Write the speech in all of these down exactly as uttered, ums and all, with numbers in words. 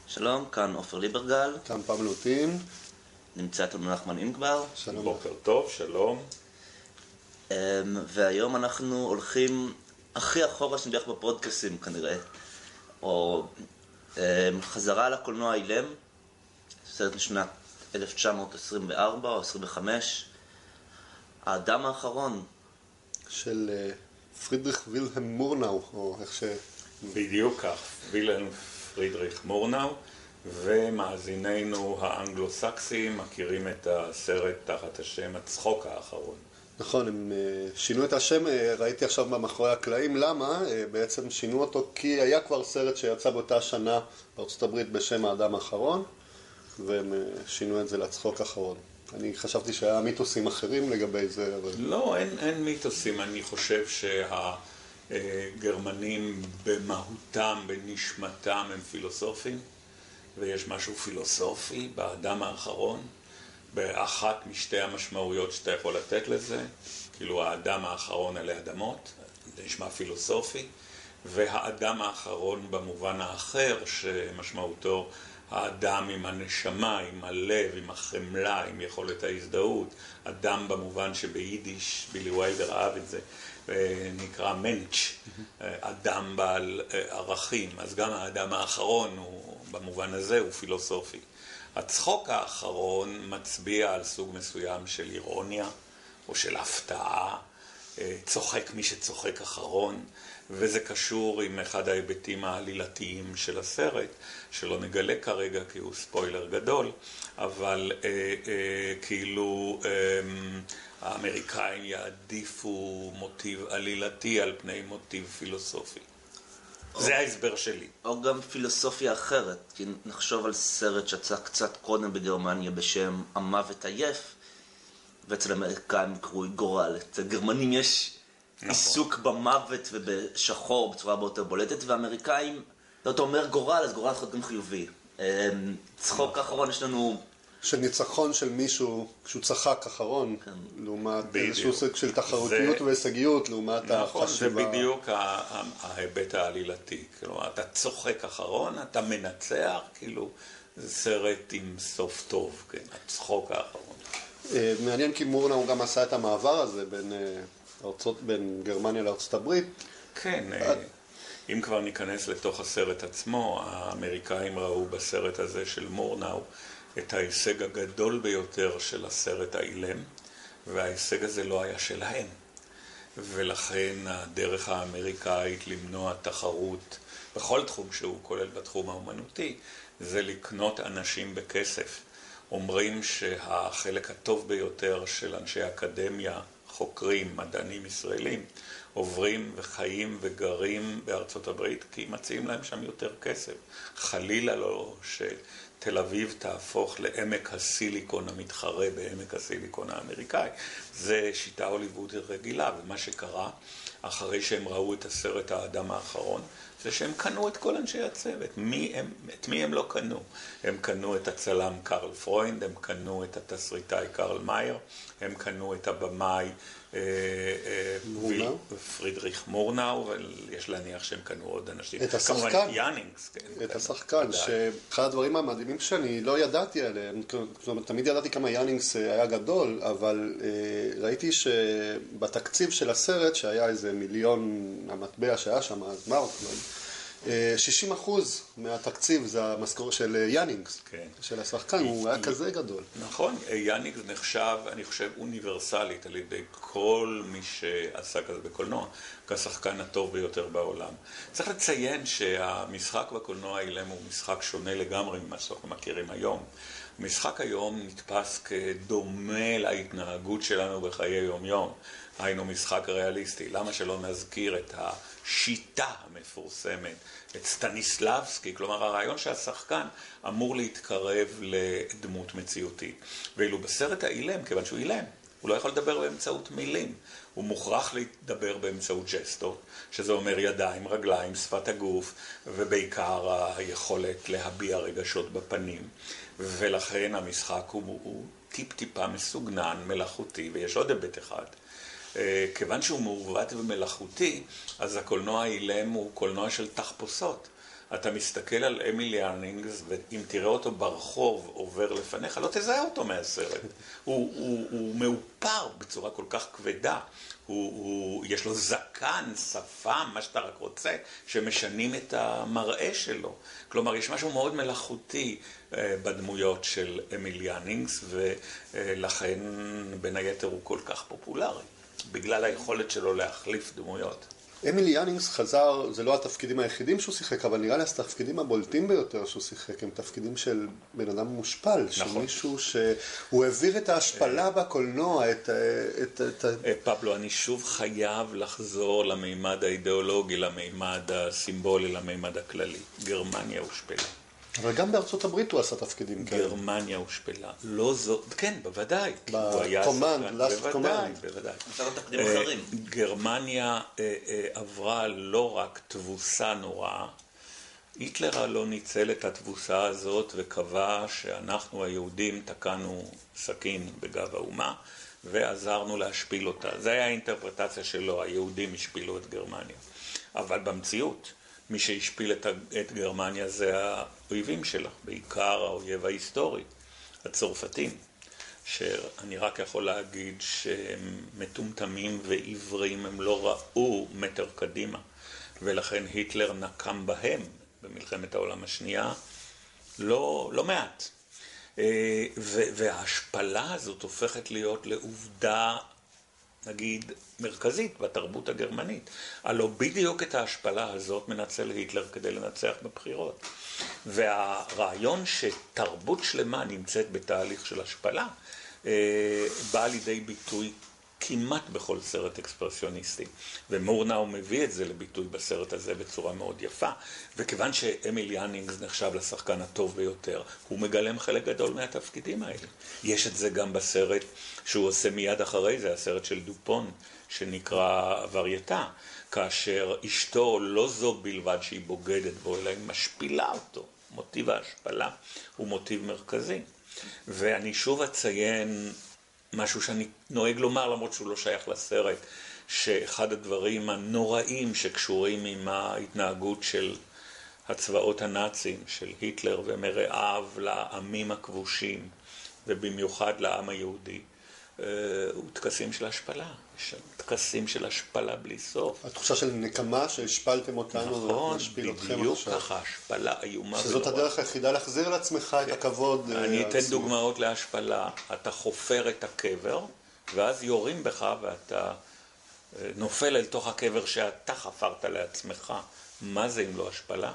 שלום, כאן עופר ליברגל. כאן פעם לוטין. נמצא אתנו נחמן אינגבר. שלום. בוקר טוב, שלום. והיום אנחנו הולכים הכי אחורה שנדרך בפודקאסים כנראה. או חזרה לקולנוע אילם, סרט משנת אלף תשע מאות עשרים וארבע או עשרים וחמש. האדם האחרון. של פרידריך וילהלם מורנאו, או איך ש... בדיוק כך, וילהלם פרידריך מורנאו, ומאזיננו האנגלו-סקסים מכירים את הסרט תחת השם הצחוק האחרון. נכון, הם שינו את השם, ראיתי עכשיו מאחורי הקלעים, למה? בעצם שינו אותו כי היה כבר סרט שיצא באותה שנה בארצות הברית בשם האדם האחרון, והם שינו את זה לצחוק האחרון. אני חשבתי שהיה מיתוסים אחרים לגבי זה, אבל... לא, אין, אין מיתוסים. אני חושב שהגרמנים במהותם, בנשמתם, הם פילוסופים, ויש משהו פילוסופי באדם האחרון, באחת משתי המשמעויות שאתה יכול לתת לזה, כאילו האדם האחרון עלי אדמות, זה נשמע פילוסופי, והאדם האחרון במובן האחר, שמשמעותו האדם עם הנשמה, עם הלב, עם החמלה, עם יכולת ההזדהות, אדם במובן שביידיש, בילי ויילדר אהב את זה, נקרא מנץ', אדם בעל ערכים, אז גם האדם האחרון הוא, במובן הזה הוא פילוסופי. הצחוק האחרון מצביע על סוג מסוים של אירוניה או של הפתעה, צוחק מי שצוחק אחרון, וזה קשור עם אחד ההיבטים העלילתיים של הסרט, שלא נגלה כרגע כי הוא ספוילר גדול, אבל אה, אה, כאילו אה, האמריקאים יעדיפו מוטיב עלילתי על פני מוטיב פילוסופי. או, זה ההסבר שלי. או גם פילוסופיה אחרת, כי נחשוב על סרט שיצא קצת קודם בגרמניה בשם המוות עייף, ואצל האמריקאים קרוי גורל. אצל גרמנים יש נכון. עיסוק במוות ובשחור בצורה הרבה יותר בולטת, והאמריקאים, אתה אומר גורל, אז גורל יכול גם חיובי. צחוק נכון. אחרון יש לנו... של ניצחון של מישהו, כשהוא צחק אחרון, כן. לעומת בדיוק. איזשהו סוג של תחרותיות זה... והישגיות, לעומת נכון, החשיבה. זה בדיוק ההיבט העלילתי. כאילו, אתה צוחק אחרון, אתה מנצח, כאילו, זה סרט עם סוף טוב, כן, הצחוק האחרון. מעניין כי מורנאו גם עשה את המעבר הזה בין, ארצות, בין גרמניה לארצות הברית. כן, אם כבר ניכנס לתוך הסרט עצמו, האמריקאים ראו בסרט הזה של מורנאו את ההישג הגדול ביותר של הסרט האילם, וההישג הזה לא היה שלהם. ולכן הדרך האמריקאית למנוע תחרות בכל תחום שהוא, כולל בתחום האומנותי, זה לקנות אנשים בכסף. אומרים שהחלק הטוב ביותר של אנשי אקדמיה, חוקרים, מדענים ישראלים, עוברים וחיים וגרים בארצות הברית כי מציעים להם שם יותר כסף. חלילה לא שתל אביב תהפוך לעמק הסיליקון המתחרה בעמק הסיליקון האמריקאי. זה שיטה הוליוודית רגילה, ומה שקרה אחרי שהם ראו את הסרט האדם האחרון, זה שהם קנו את כל אנשי הצוות. מי הם, את מי הם לא קנו? הם קנו את הצלם קרל פרוינד, הם קנו את התסריטאי קרל מאייר, הם קנו את הבמאי אה, אה, פרידריך מורנאו, ויש להניח שהם קנו עוד אנשים. את השחקן. יאנינגס, כן, את השחקן, שאחד הדברים המדהימים שאני לא ידעתי עליהם, זאת אומרת, תמיד ידעתי כמה יאנינגס היה גדול, אבל אה, ראיתי שבתקציב של הסרט, שהיה איזה מיליון המטבע שהיה שם, אז מרק, שישים אחוז מהתקציב זה המשכורת של יאנינגס, כן. של השחקן, הוא היה כזה גדול. נכון, יאנינגס נחשב, אני חושב, אוניברסלית על ידי כל מי שעסק כזה בקולנוע, כשחקן הטוב ביותר בעולם. צריך לציין שהמשחק בקולנוע האילם הוא משחק שונה לגמרי ממה שאנחנו מכירים היום. המשחק היום נתפס כדומה להתנהגות שלנו בחיי יום-יום. היינו משחק ריאליסטי. למה שלא נזכיר את השיטה המפורסמת, את סטניסלבסקי, כלומר הרעיון שהשחקן אמור להתקרב לדמות מציאותית. ואילו בסרט האילם, כיוון שהוא אילם, הוא לא יכול לדבר באמצעות מילים. הוא מוכרח לדבר באמצעות ג'סטות, שזה אומר ידיים, רגליים, שפת הגוף, ובעיקר היכולת להביע רגשות בפנים. ולכן המשחק הוא, הוא טיפ-טיפה מסוגנן, מלאכותי, ויש עוד היבט אחד. כיוון שהוא מעוות ומלאכותי, אז הקולנוע האילם הוא קולנוע של תחפושות. אתה מסתכל על אמיל יאנינגס, ואם תראה אותו ברחוב עובר לפניך, לא תזהה אותו מהסרט. הוא, הוא, הוא מאופר בצורה כל כך כבדה. הוא, הוא, יש לו זקן, שפם, מה שאתה רק רוצה, שמשנים את המראה שלו. כלומר, יש משהו מאוד מלאכותי אה, בדמויות של אמיל יאנינגס, ולכן בין היתר הוא כל כך פופולרי, בגלל היכולת שלו להחליף דמויות. אמיל יאנינגס חזר, זה לא התפקידים היחידים שהוא שיחק, אבל נראה לי התפקידים הבולטים ביותר שהוא שיחק, הם תפקידים של בן אדם מושפל, של מישהו שהוא העביר את ההשפלה בקולנוע, את... פבלו, אני שוב חייב לחזור למימד האידיאולוגי, למימד הסימבולי, למימד הכללי. גרמניה הושפלה. אבל גם בארצות הברית הוא עשה תפקידים כאלה. גרמניה הושפלה. לא זו, כן, בוודאי. בקומנד, לאסט קומנד. בוודאי. תפקידים אחרים. גרמניה עברה לא רק תבוסה נוראה, היטלר לא ניצל את התבוסה הזאת וקבע שאנחנו היהודים תקענו סכין בגב האומה ועזרנו להשפיל אותה. זו הייתה האינטרפרטציה שלו, היהודים השפילו את גרמניה. אבל במציאות, מי שהשפיל את, את גרמניה זה האויבים שלה, בעיקר האויב ההיסטורי, הצרפתים, שאני רק יכול להגיד שהם מטומטמים ועיוורים, הם לא ראו מטר קדימה, ולכן היטלר נקם בהם במלחמת העולם השנייה לא, לא מעט. וההשפלה הזאת הופכת להיות לעובדה, נגיד, מרכזית בתרבות הגרמנית. הלא בדיוק את ההשפלה הזאת מנצל היטלר כדי לנצח בבחירות. והרעיון שתרבות שלמה נמצאת בתהליך של השפלה, בא לידי ביטוי כמעט בכל סרט אקספרסיוניסטי. ומורנאו מביא את זה לביטוי בסרט הזה בצורה מאוד יפה. וכיוון שאמיל יאנינגס נחשב לשחקן הטוב ביותר, הוא מגלם חלק גדול מהתפקידים האלה. יש את זה גם בסרט שהוא עושה מיד אחרי זה, הסרט של דופון, שנקרא ורייטה, כאשר אשתו לא זו בלבד שהיא בוגדת בו, אלא היא משפילה אותו. מוטיב ההשפלה הוא מוטיב מרכזי. ואני שוב אציין משהו שאני נוהג לומר, למרות שהוא לא שייך לסרט, שאחד הדברים הנוראים שקשורים עם ההתנהגות של הצבאות הנאצים, של היטלר ומרעיו לעמים הכבושים, ובמיוחד לעם היהודי, הוא טקסים של השפלה. יש טקסים של השפלה בלי סוף. התחושה של נקמה שהשפלתם אותנו, נכון, בדיוק ככה, השפלה איומה ונורא. שזאת הדרך היחידה להחזיר לעצמך את הכבוד. אני אתן דוגמאות להשפלה. אתה חופר את הקבר, ואז יורים בך ואתה נופל אל תוך הקבר שאתה חפרת לעצמך. מה זה אם לא השפלה?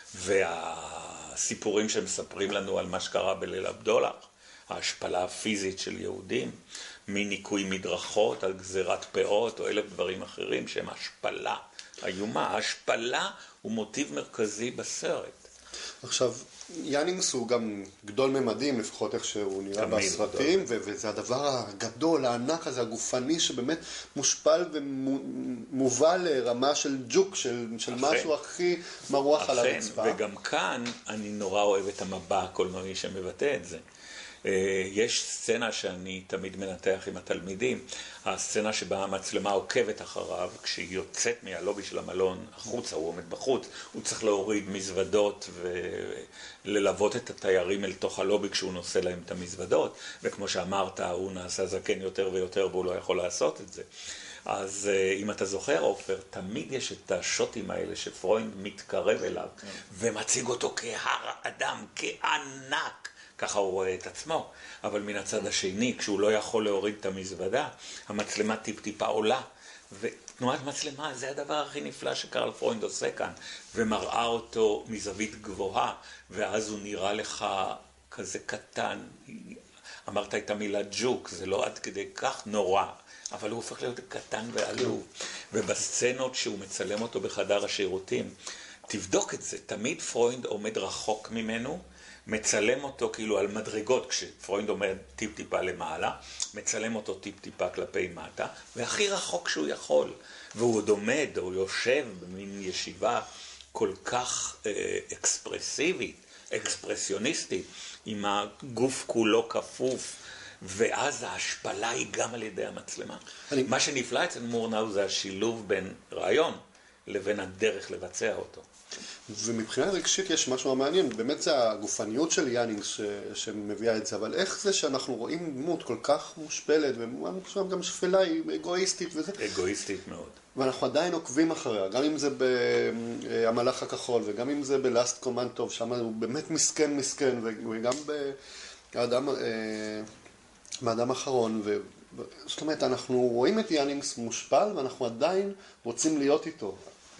והסיפורים שמספרים לנו על מה שקרה בליל הבדולח, ההשפלה הפיזית של יהודים, מניקוי מדרכות, על גזירת פאות או אלף דברים אחרים שהם השפלה איומה. ההשפלה הוא מוטיב מרכזי בסרט. עכשיו, יאנינגס הוא גם גדול ממדים, לפחות איך שהוא נראה בסרטים, ו- וזה הדבר הגדול, הענק הזה, הגופני, שבאמת מושפל ומובא לרמה של ג'וק, של, של משהו הכי מרוח על הרצפה. וגם כאן אני נורא אוהב את המבע הקולנועי שמבטא את זה. יש סצנה שאני תמיד מנתח עם התלמידים, הסצנה שבה המצלמה עוקבת אחריו, כשהיא יוצאת מהלובי של המלון החוצה, הוא עומד בחוץ, הוא צריך להוריד מזוודות וללוות את התיירים אל תוך הלובי כשהוא נושא להם את המזוודות, וכמו שאמרת, הוא נעשה זקן יותר ויותר והוא לא יכול לעשות את זה. אז אם אתה זוכר, עופר, תמיד יש את השוטים האלה שפרוינד מתקרב אליו ומציג אותו כהר אדם, כענק. ככה הוא רואה את עצמו, אבל מן הצד השני, כשהוא לא יכול להוריד את המזוודה, המצלמה טיפ-טיפה עולה, ותנועת מצלמה זה הדבר הכי נפלא שקרל פרוינד עושה כאן, ומראה אותו מזווית גבוהה, ואז הוא נראה לך כזה קטן. אמרת את המילה ג'וק, זה לא עד כדי כך נורא, אבל הוא הופך להיות קטן ועלוב. ובסצנות שהוא מצלם אותו בחדר השירותים, תבדוק את זה, תמיד פרוינד עומד רחוק ממנו, מצלם אותו כאילו על מדרגות, כשפרוינד עומד טיפ-טיפה למעלה, מצלם אותו טיפ-טיפה כלפי מטה, והכי רחוק שהוא יכול. והוא עוד עומד, או יושב במין ישיבה כל כך אה, אקספרסיבית, אקספרסיוניסטית, עם הגוף כולו כפוף, ואז ההשפלה היא גם על ידי המצלמה. אני... מה שנפלא אצל מורנאו זה השילוב בין רעיון, לבין הדרך לבצע אותו. ומבחינה רגשית יש משהו מעניין, באמת זה הגופניות של יאנינגס ש... שמביאה את זה, אבל איך זה שאנחנו רואים דמות כל כך מושפלת, ואני חושב גם שפלה היא אגואיסטית וזה. אגואיסטית מאוד. ואנחנו עדיין עוקבים אחריה, גם אם זה במלאך הכחול, וגם אם זה בלאסט קומנטוב, שם הוא באמת מסכן מסכן, וגם באדם, באדם האחרון, ו... זאת אומרת, אנחנו רואים את יאנינגס מושפל, ואנחנו עדיין רוצים להיות איתו.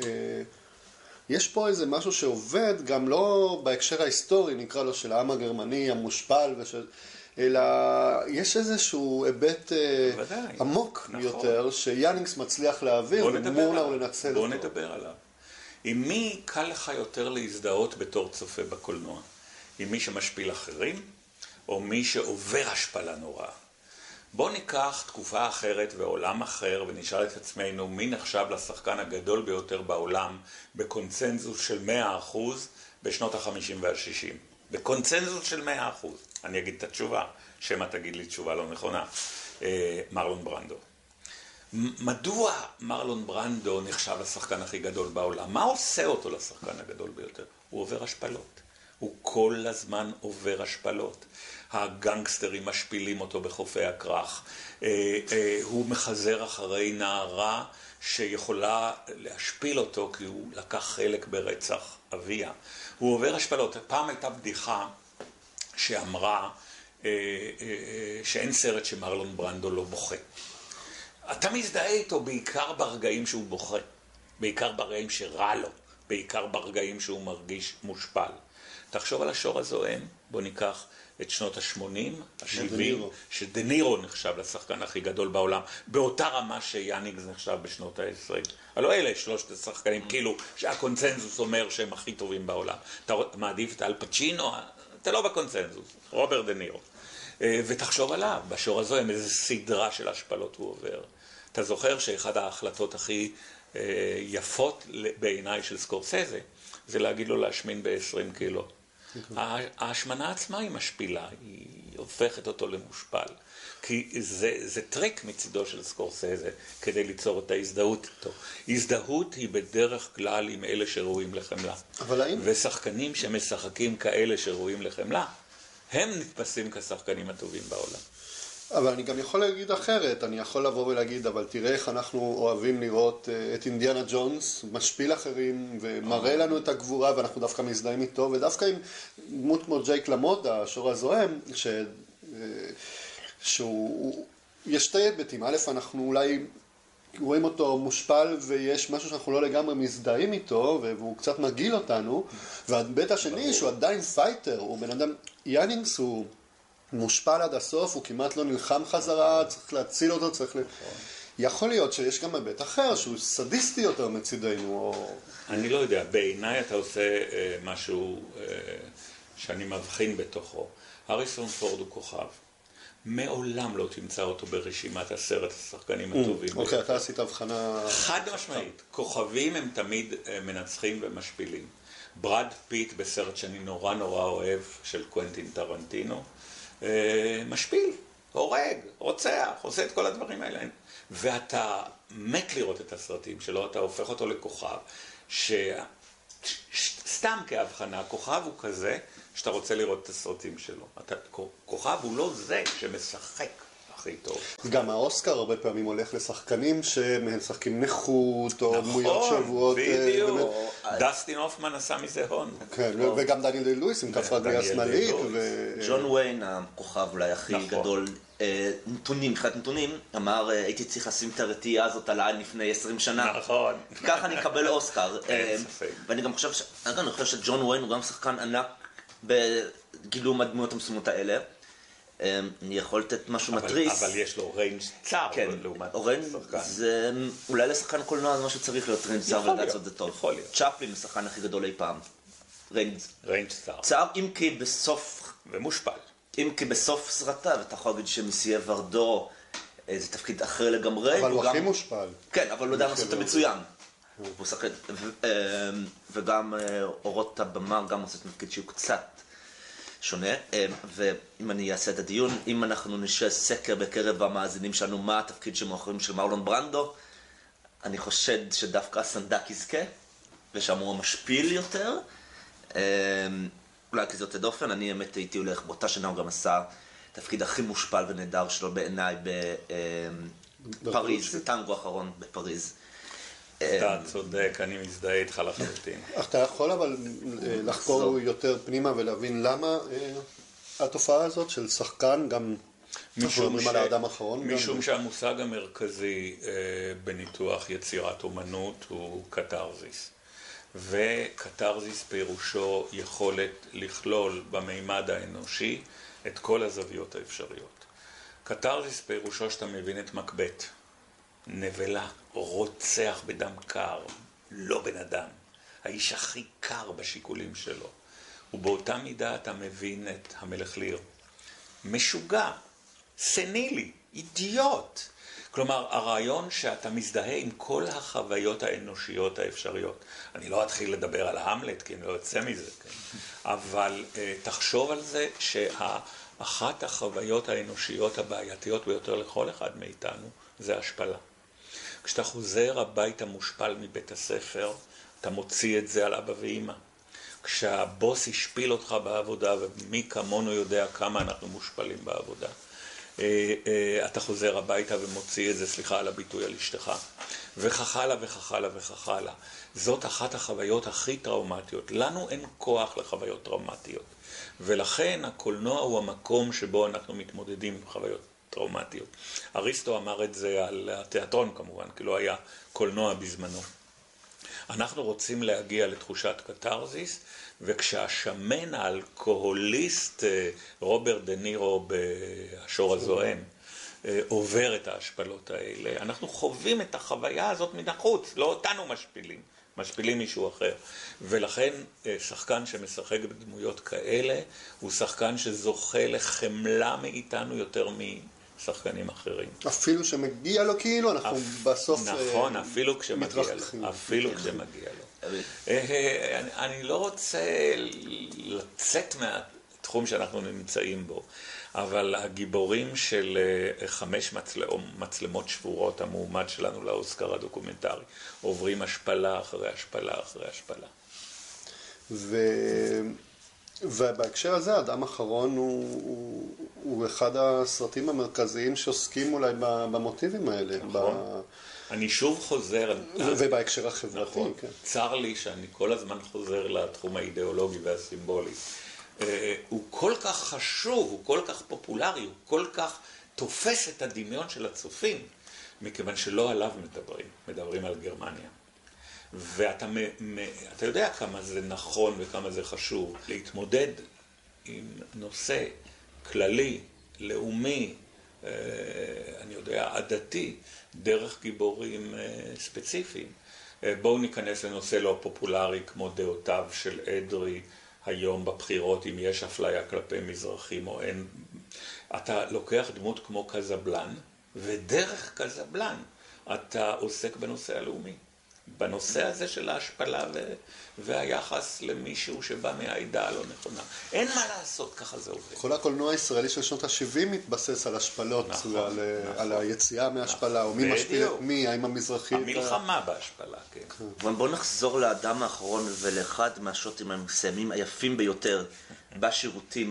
יש פה איזה משהו שעובד, גם לא בהקשר ההיסטורי, נקרא לו, של העם הגרמני המושפל, ושל... אלא יש איזשהו היבט בוודאי, עמוק נכון. יותר, שיאנינגס מצליח להעביר, ומורנאו לנצל בוא אותו. בוא נדבר עליו. עם מי קל לך יותר להזדהות בתור צופה בקולנוע? עם מי שמשפיל אחרים, או מי שעובר השפלה נוראה? בוא ניקח תקופה אחרת ועולם אחר ונשאל את עצמנו מי נחשב לשחקן הגדול ביותר בעולם בקונצנזוס של מאה אחוז בשנות ה-חמישים וה-שישים. בקונצנזוס של מאה אחוז. אני אגיד את התשובה, שמה תגיד לי תשובה לא נכונה. מרלון ברנדו. מדוע מרלון ברנדו נחשב לשחקן הכי גדול בעולם? מה עושה אותו לשחקן הגדול ביותר? הוא עובר השפלות. הוא כל הזמן עובר השפלות. הגנגסטרים משפילים אותו בחופי הכרך. הוא מחזר אחרי נערה שיכולה להשפיל אותו כי הוא לקח חלק ברצח אביה. הוא עובר השפלות. פעם הייתה בדיחה שאמרה שאין סרט שמרלון ברנדו לא בוכה. אתה מזדהה איתו בעיקר ברגעים שהוא בוכה, בעיקר ברגעים שרע לו, בעיקר ברגעים שהוא מרגיש מושפל. תחשוב על השור הזוהם, בוא ניקח את שנות ה-שמונים, ה-שבעים, שדנירו נחשב לשחקן הכי גדול בעולם, באותה רמה שיאנינגס נחשב בשנות ה-עשרים. הלוא אלה שלושת השחקנים, כאילו שהקונצנזוס אומר שהם הכי טובים בעולם. אתה מעדיף את אל פצ'ינו, אתה לא בקונצנזוס, רוברט דנירו. ותחשוב עליו, בשור הזוהם איזו סדרה של השפלות הוא עובר. אתה זוכר שאחד ההחלטות הכי יפות בעיניי של סקורסזה, זה להגיד לו להשמין ב-עשרים קילו. ההשמנה עצמה היא משפילה, היא הופכת אותו למושפל. כי זה, זה טריק מצידו של סקורסזה כדי ליצור את ההזדהות איתו. הזדהות היא בדרך כלל עם אלה שראויים לחמלה. אבל האם... ושחקנים שמשחקים כאלה שראויים לחמלה, הם נתפסים כשחקנים הטובים בעולם. אבל אני גם יכול להגיד אחרת, אני יכול לבוא ולהגיד, אבל תראה איך אנחנו אוהבים לראות את אינדיאנה ג'ונס, משפיל אחרים, ומראה לנו את הגבורה, ואנחנו דווקא מזדהים איתו, ודווקא עם דמות כמו ג'ייק למודה, השור הזוהם, ש... שהוא... יש שתי היבטים, א', אנחנו אולי רואים אותו מושפל, ויש משהו שאנחנו לא לגמרי מזדהים איתו, והוא קצת מגיל אותנו, וההיבט השני, שהוא עדיין פייטר, הוא בן אדם, יאנינגס הוא... מושפל עד הסוף, הוא כמעט לא נלחם חזרה, צריך להציל אותו, צריך ל... יכול להיות שיש גם היבט אחר, שהוא סדיסטי יותר מצידנו, או... אני לא יודע, בעיניי אתה עושה אה, משהו אה, שאני מבחין בתוכו. הריסון פורד הוא כוכב. מעולם לא תמצא אותו ברשימת עשרת השחקנים הטובים. אוקיי, אתה עשית הבחנה... חד משמעית. כוכבים הם תמיד אה, מנצחים ומשפילים. ברד פיט בסרט שאני נורא נורא אוהב, של קוונטין טרנטינו, משפיל, הורג, רוצח, עושה את כל הדברים האלה. ואתה מת לראות את הסרטים שלו, אתה הופך אותו לכוכב, שסתם כהבחנה, כוכב הוא כזה שאתה רוצה לראות את הסרטים שלו. אתה, כוכב הוא לא זה שמשחק הכי טוב. גם האוסקר הרבה פעמים הולך לשחקנים שמשחקים נכות, או דמויות שבועות. נכון, בדיוק. דסטין הופמן עשה מזה הון. כן, וגם דניאל די לואיס עם כף רגלי השמאלית. ג'ון וויין, הכוכב אולי הכי גדול, נתונים, מבחינת נתונים, אמר, הייתי צריך לשים את הרתיעה הזאת על העין לפני עשרים שנה. נכון. ככה אני אקבל אוסקר. ואני גם חושב, אני חושב שג'ון וויין הוא גם שחקן ענק בגילום הדמויות המסוימות האלה. אני יכול לתת משהו מטריס. אבל יש לו ריינג' צר. כן, ריינג' זה אולי לשחקן קולנוע זה משהו שצריך להיות ריינג' צר ולדעת זאת זה טוב. יכול להיות. צ'פלין השחקן הכי גדול אי פעם. ריינג' ריינג' צר. צר, אם כי בסוף... ומושפל. אם כי בסוף סרטיו, אתה יכול להגיד שמסיה ורדו זה תפקיד אחר לגמרי. אבל הוא הכי מושפל. כן, אבל הוא יודע לעשות את המצוין. וגם אורות הבמה גם עושה את תפקיד שהוא קצת שונה, ואם אני אעשה את הדיון, אם אנחנו נשאר סקר בקרב המאזינים שלנו מה התפקיד שמאחורים של מרלון ברנדו, אני חושד שדווקא הסנדק יזכה, ושם הוא המשפיל יותר. אולי כי זה יוצא דופן, אני האמת הייתי הולך, באותה שנה הוא גם עשה תפקיד הכי מושפל ונהדר שלו בעיניי בפריז, זה טנגו האחרון בפריז. אתה צודק, אני מזדהה איתך לחלוטין. אתה יכול אבל לחקור יותר פנימה ולהבין למה התופעה הזאת של שחקן גם... משום, ש... האחרון, משום גם... שהמושג המרכזי אה, בניתוח יצירת אומנות הוא קטרזיס. וקטרזיס פירושו יכולת לכלול במימד האנושי את כל הזוויות האפשריות. קטרזיס פירושו שאתה מבין את מקבט, נבלה, רוצח בדם קר, לא בן אדם, האיש הכי קר בשיקולים שלו. ובאותה מידה אתה מבין את המלך ליר. משוגע, סנילי, אידיוט. כלומר, הרעיון שאתה מזדהה עם כל החוויות האנושיות האפשריות. אני לא אתחיל לדבר על המלט, כי אני לא יוצא מזה, כן? אבל uh, תחשוב על זה שאחת החוויות האנושיות הבעייתיות ביותר לכל אחד מאיתנו, זה השפלה. כשאתה חוזר הביתה מושפל מבית הספר, אתה מוציא את זה על אבא ואמא. כשהבוס השפיל אותך בעבודה, ומי כמונו יודע כמה אנחנו מושפלים בעבודה, אתה חוזר הביתה ומוציא את זה, סליחה על הביטוי, על אשתך. וכך הלאה וכך הלאה וכך הלאה. זאת אחת החוויות הכי טראומטיות. לנו אין כוח לחוויות טראומטיות. ולכן הקולנוע הוא המקום שבו אנחנו מתמודדים עם חוויות טראומטיות. אריסטו אמר את זה על התיאטרון כמובן, כי לא היה קולנוע בזמנו. אנחנו רוצים להגיע לתחושת קטרזיס, וכשהשמן האלכוהוליסט רוברט דה נירו בשור הזוהם עובר את ההשפלות האלה, אנחנו חווים את החוויה הזאת מן החוץ, לא אותנו משפילים, משפילים מישהו אחר. ולכן שחקן שמשחק בדמויות כאלה הוא שחקן שזוכה לחמלה מאיתנו יותר מ... שחקנים אחרים. אפילו שמגיע לו כאילו, אנחנו בסוף נכון, אפילו כשמגיע לו. אפילו כשמגיע לו. אני לא רוצה לצאת מהתחום שאנחנו נמצאים בו, אבל הגיבורים של חמש מצלמות שבורות, המועמד שלנו לאוסקר הדוקומנטרי, עוברים השפלה אחרי השפלה אחרי השפלה. ו... ובהקשר הזה, אדם אחרון הוא, הוא, הוא אחד הסרטים המרכזיים שעוסקים אולי במוטיבים האלה. נכון. ב... אני שוב חוזר... ו- ובהקשר החברתי, נכון. כן. צר לי שאני כל הזמן חוזר לתחום האידיאולוגי והסימבולי. הוא כל כך חשוב, הוא כל כך פופולרי, הוא כל כך תופס את הדמיון של הצופים, מכיוון שלא עליו מדברים, מדברים על גרמניה. ואתה מ- מ- אתה יודע כמה זה נכון וכמה זה חשוב להתמודד עם נושא כללי, לאומי, אה, אני יודע, עדתי, דרך גיבורים אה, ספציפיים. אה, בואו ניכנס לנושא לא פופולרי כמו דעותיו של אדרי היום בבחירות, אם יש אפליה כלפי מזרחים או אין. אתה לוקח דמות כמו קזבלן, ודרך קזבלן אתה עוסק בנושא הלאומי. בנושא הזה של ההשפלה ו... והיחס למישהו שבא מהעדה הלא נכונה. אין מה לעשות, ככה זה עובד. כל הקולנוע הישראלי של שנות ה-שבעים מתבסס על השפלות, נכון, ועל נכון. על היציאה מההשפלה, או מי בדיוק. משפיל את מי, האם המזרחי... המלחמה בהשפלה, כן. אבל בואו נחזור לאדם האחרון ולאחד מהשוטים המסיימים היפים ביותר בשירותים.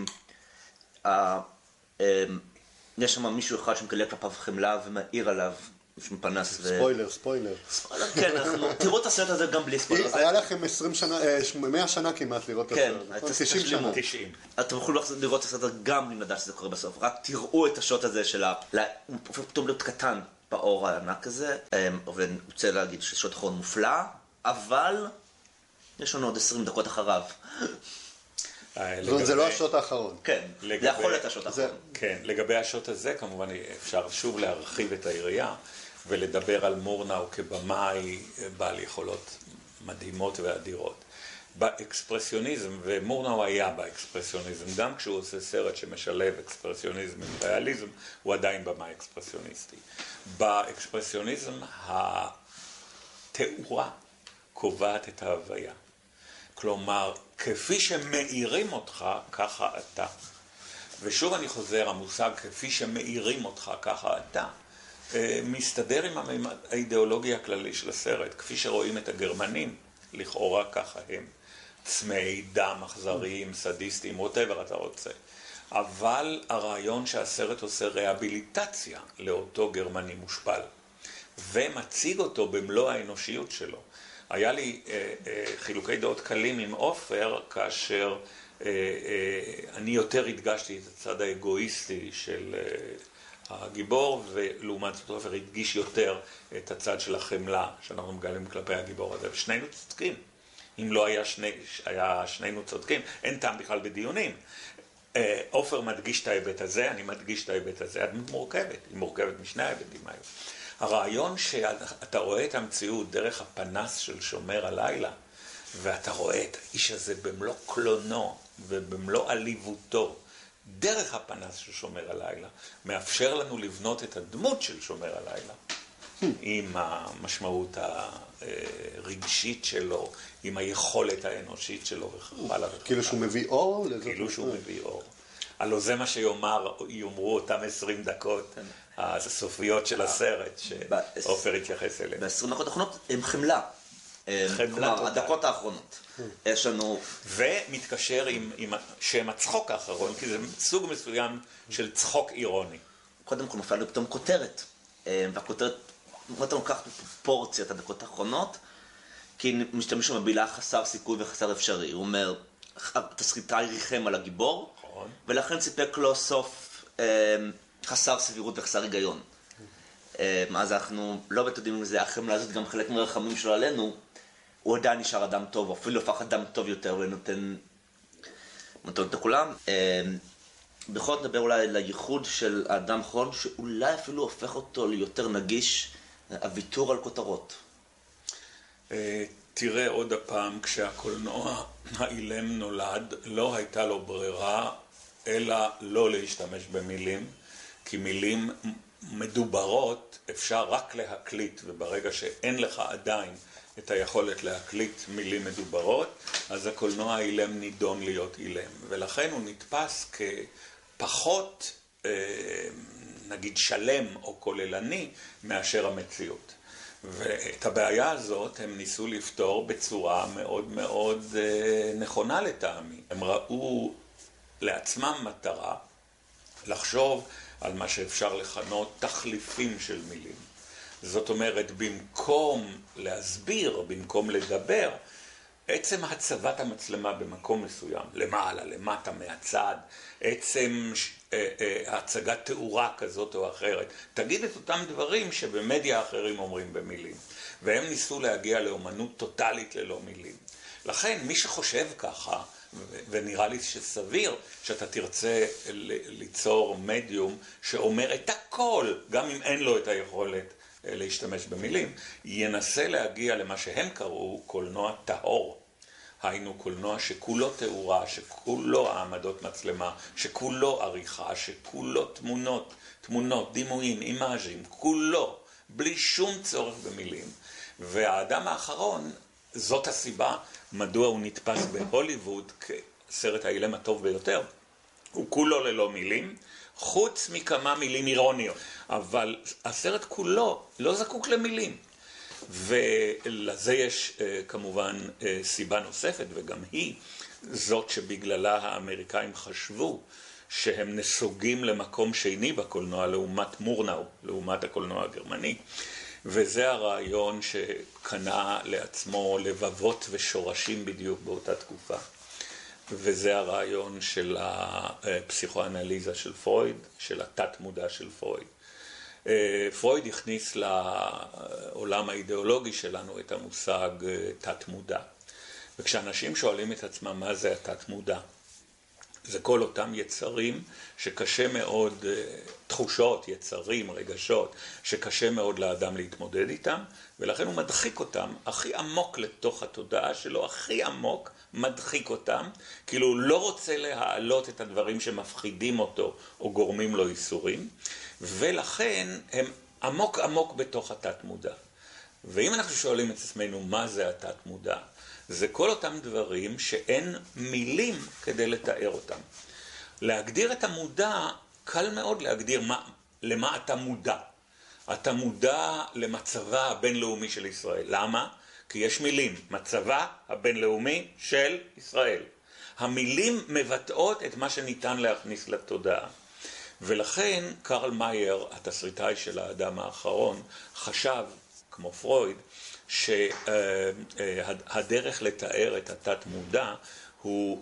יש שם מישהו אחד שמקלל כלפיו חמלה ומאיר עליו פנס ו... ספוילר, ספוילר. ספוילר, כן, אנחנו... תראו את הסרט הזה גם בלי ספוילר. היה לכם עשרים שנה, מאה שנה כמעט לראות את הסרט. כן, תשעים שנה. תשעים. אתם יכולים לראות את הסרט הזה גם אם לדעת שזה קורה בסוף. רק תראו את השוט הזה של ה... הוא פתאום להיות קטן באור הענק הזה. ואני רוצה להגיד ששוט אחרון מופלא, אבל יש לנו עוד עשרים דקות אחריו. זה לא השוט האחרון. כן, זה יכול להיות השוט האחרון. כן, לגבי השוט הזה כמובן אפשר שוב להרחיב את היריעה ולדבר על מורנאו כבמאי בעל יכולות מדהימות ואדירות. באקספרסיוניזם, ומורנאו היה באקספרסיוניזם, גם כשהוא עושה סרט שמשלב אקספרסיוניזם עם ריאליזם, הוא עדיין במאי אקספרסיוניסטי. באקספרסיוניזם התאורה קובעת את ההוויה. כלומר, כפי שמאירים אותך, ככה אתה. ושוב אני חוזר, המושג כפי שמאירים אותך, ככה אתה. מסתדר עם האידיאולוגיה הכללי של הסרט, כפי שרואים את הגרמנים, לכאורה ככה הם, צמאי דם, אכזריים, סדיסטים, whatever אתה רוצה. אבל הרעיון שהסרט עושה רהביליטציה לאותו גרמני מושפל, ומציג אותו במלוא האנושיות שלו. היה לי אה, אה, חילוקי דעות קלים עם עופר, כאשר אה, אה, אני יותר הדגשתי את הצד האגואיסטי של אה, הגיבור, ולעומת זאת עופר הדגיש יותר את הצד של החמלה שאנחנו מגלים כלפי הגיבור הזה, ושנינו צודקים. אם לא היה, שני, היה שנינו צודקים, אין טעם בכלל בדיונים. עופר מדגיש את ההיבט הזה, אני מדגיש את ההיבט הזה, הדמות מורכבת, היא מורכבת משני ההיבטים האלה. הרעיון שאתה רואה את המציאות דרך הפנס של שומר הלילה, ואתה רואה את האיש הזה במלוא קלונו ובמלוא עליבותו, דרך הפנס של שומר הלילה, מאפשר לנו לבנות את הדמות של שומר הלילה, עם המשמעות הרגשית שלו, עם היכולת האנושית שלו וכך הלאה. כאילו שהוא מביא אור? כאילו שהוא מביא אור. הלוא זה מה שיאמר, יאמרו אותם עשרים דקות הסופיות של הסרט, שעופר התייחס אליהם. ב-עשרים דקות האחרונות הם חמלה. כלומר, הדקות האחרונות. יש לנו... ומתקשר עם שם הצחוק האחרון, כי זה סוג מסוים של צחוק אירוני. קודם כל מופיע לו פתאום כותרת, והכותרת... אתה לוקח בפרופורציה את הדקות האחרונות, כי משתמש במילה חסר סיכוי וחסר אפשרי. הוא אומר, התסריטאי ריחם על הגיבור, ולכן סיפק לו סוף חסר סבירות וחסר היגיון. אז אנחנו לא יודעים אם זה החמלה הזאת, גם חלק מהרחמים שלו עלינו, הוא עדיין נשאר אדם טוב, אפילו הפך אדם טוב יותר ונותן את כולם. בכל זאת נדבר אולי לייחוד של האדם חול, שאולי אפילו הופך אותו ליותר נגיש, הוויתור על כותרות. תראה עוד הפעם, כשהקולנוע האילם נולד, לא הייתה לו ברירה, אלא לא להשתמש במילים, כי מילים מדוברות אפשר רק להקליט, וברגע שאין לך עדיין את היכולת להקליט מילים מדוברות, אז הקולנוע האילם נידון להיות אילם, ולכן הוא נתפס כפחות נגיד שלם או כוללני מאשר המציאות. ואת הבעיה הזאת הם ניסו לפתור בצורה מאוד מאוד נכונה לטעמי. הם ראו לעצמם מטרה לחשוב על מה שאפשר לכנות תחליפים של מילים. זאת אומרת, במקום להסביר, במקום לדבר, עצם הצבת המצלמה במקום מסוים, למעלה, למטה, מהצד, עצם אה, אה, הצגת תאורה כזאת או אחרת, תגיד את אותם דברים שבמדיה אחרים אומרים במילים. והם ניסו להגיע לאומנות טוטלית ללא מילים. לכן, מי שחושב ככה, ונראה לי שסביר שאתה תרצה ליצור מדיום שאומר את הכל, גם אם אין לו את היכולת להשתמש במילים, ינסה להגיע למה שהם קראו קולנוע טהור. היינו קולנוע שכולו תאורה, שכולו העמדות מצלמה, שכולו עריכה, שכולו תמונות, תמונות, דימויים, אימאז'ים, כולו, בלי שום צורך במילים. והאדם האחרון, זאת הסיבה מדוע הוא נתפס בהוליווד כסרט האילם הטוב ביותר. הוא כולו ללא מילים, חוץ מכמה מילים אירוניות. אבל הסרט כולו לא זקוק למילים. ולזה יש כמובן סיבה נוספת, וגם היא זאת שבגללה האמריקאים חשבו שהם נסוגים למקום שני בקולנוע לעומת מורנאו, לעומת הקולנוע הגרמני. וזה הרעיון שקנה לעצמו לבבות ושורשים בדיוק באותה תקופה. וזה הרעיון של הפסיכואנליזה של פרויד, של התת מודע של פרויד. פרויד הכניס לעולם האידיאולוגי שלנו את המושג תת מודע. וכשאנשים שואלים את עצמם מה זה התת מודע, זה כל אותם יצרים שקשה מאוד, תחושות, יצרים, רגשות, שקשה מאוד לאדם להתמודד איתם, ולכן הוא מדחיק אותם הכי עמוק לתוך התודעה שלו, הכי עמוק מדחיק אותם, כאילו הוא לא רוצה להעלות את הדברים שמפחידים אותו או גורמים לו איסורים, ולכן הם עמוק עמוק בתוך התת מודע. ואם אנחנו שואלים את עצמנו מה זה התת מודע, זה כל אותם דברים שאין מילים כדי לתאר אותם. להגדיר את המודע, קל מאוד להגדיר מה, למה אתה מודע. אתה מודע למצבה הבינלאומי של ישראל. למה? כי יש מילים, מצבה הבינלאומי של ישראל. המילים מבטאות את מה שניתן להכניס לתודעה. ולכן קרל מאייר, התסריטאי של האדם האחרון, חשב, כמו פרויד, שהדרך לתאר את התת מודע הוא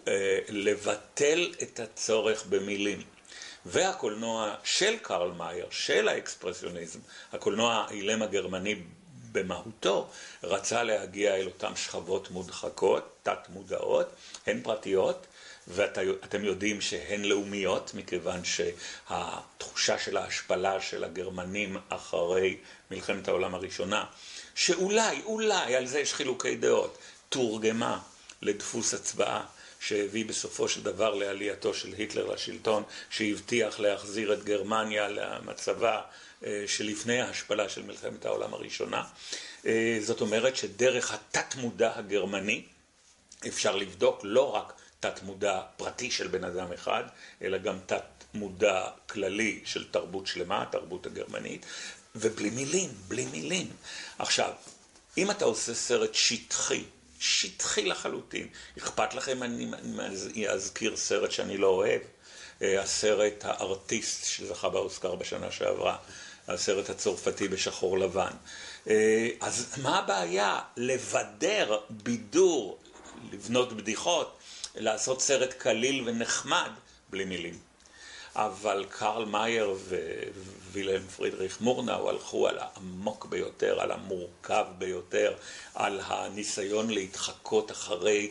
לבטל את הצורך במילים. והקולנוע של קרל מאייר, של האקספרסיוניזם, הקולנוע האילם הגרמני במהותו, רצה להגיע אל אותם שכבות מודחקות, תת מודעות, הן פרטיות, ואתם יודעים שהן לאומיות, מכיוון שהתחושה של ההשפלה של הגרמנים אחרי מלחמת העולם הראשונה, שאולי, אולי, על זה יש חילוקי דעות, תורגמה לדפוס הצבעה, שהביא בסופו של דבר לעלייתו של היטלר לשלטון, שהבטיח להחזיר את גרמניה למצבה שלפני ההשפלה של מלחמת העולם הראשונה. זאת אומרת שדרך התת מודע הגרמני אפשר לבדוק לא רק תת מודע פרטי של בן אדם אחד, אלא גם תת מודע כללי של תרבות שלמה, התרבות הגרמנית, ובלי מילים, בלי מילים. עכשיו, אם אתה עושה סרט שטחי, שטחי לחלוטין, אכפת לכם, אני, אני אזכיר סרט שאני לא אוהב, הסרט הארטיסט שזכה באוסקר בשנה שעברה, הסרט הצרפתי בשחור לבן. אז מה הבעיה? לבדר, בידור, לבנות בדיחות, לעשות סרט קליל ונחמד בלי מילים. אבל קרל מאייר ווילהלם פרידריך מורנאו הלכו על העמוק ביותר, על המורכב ביותר, על הניסיון להתחקות אחרי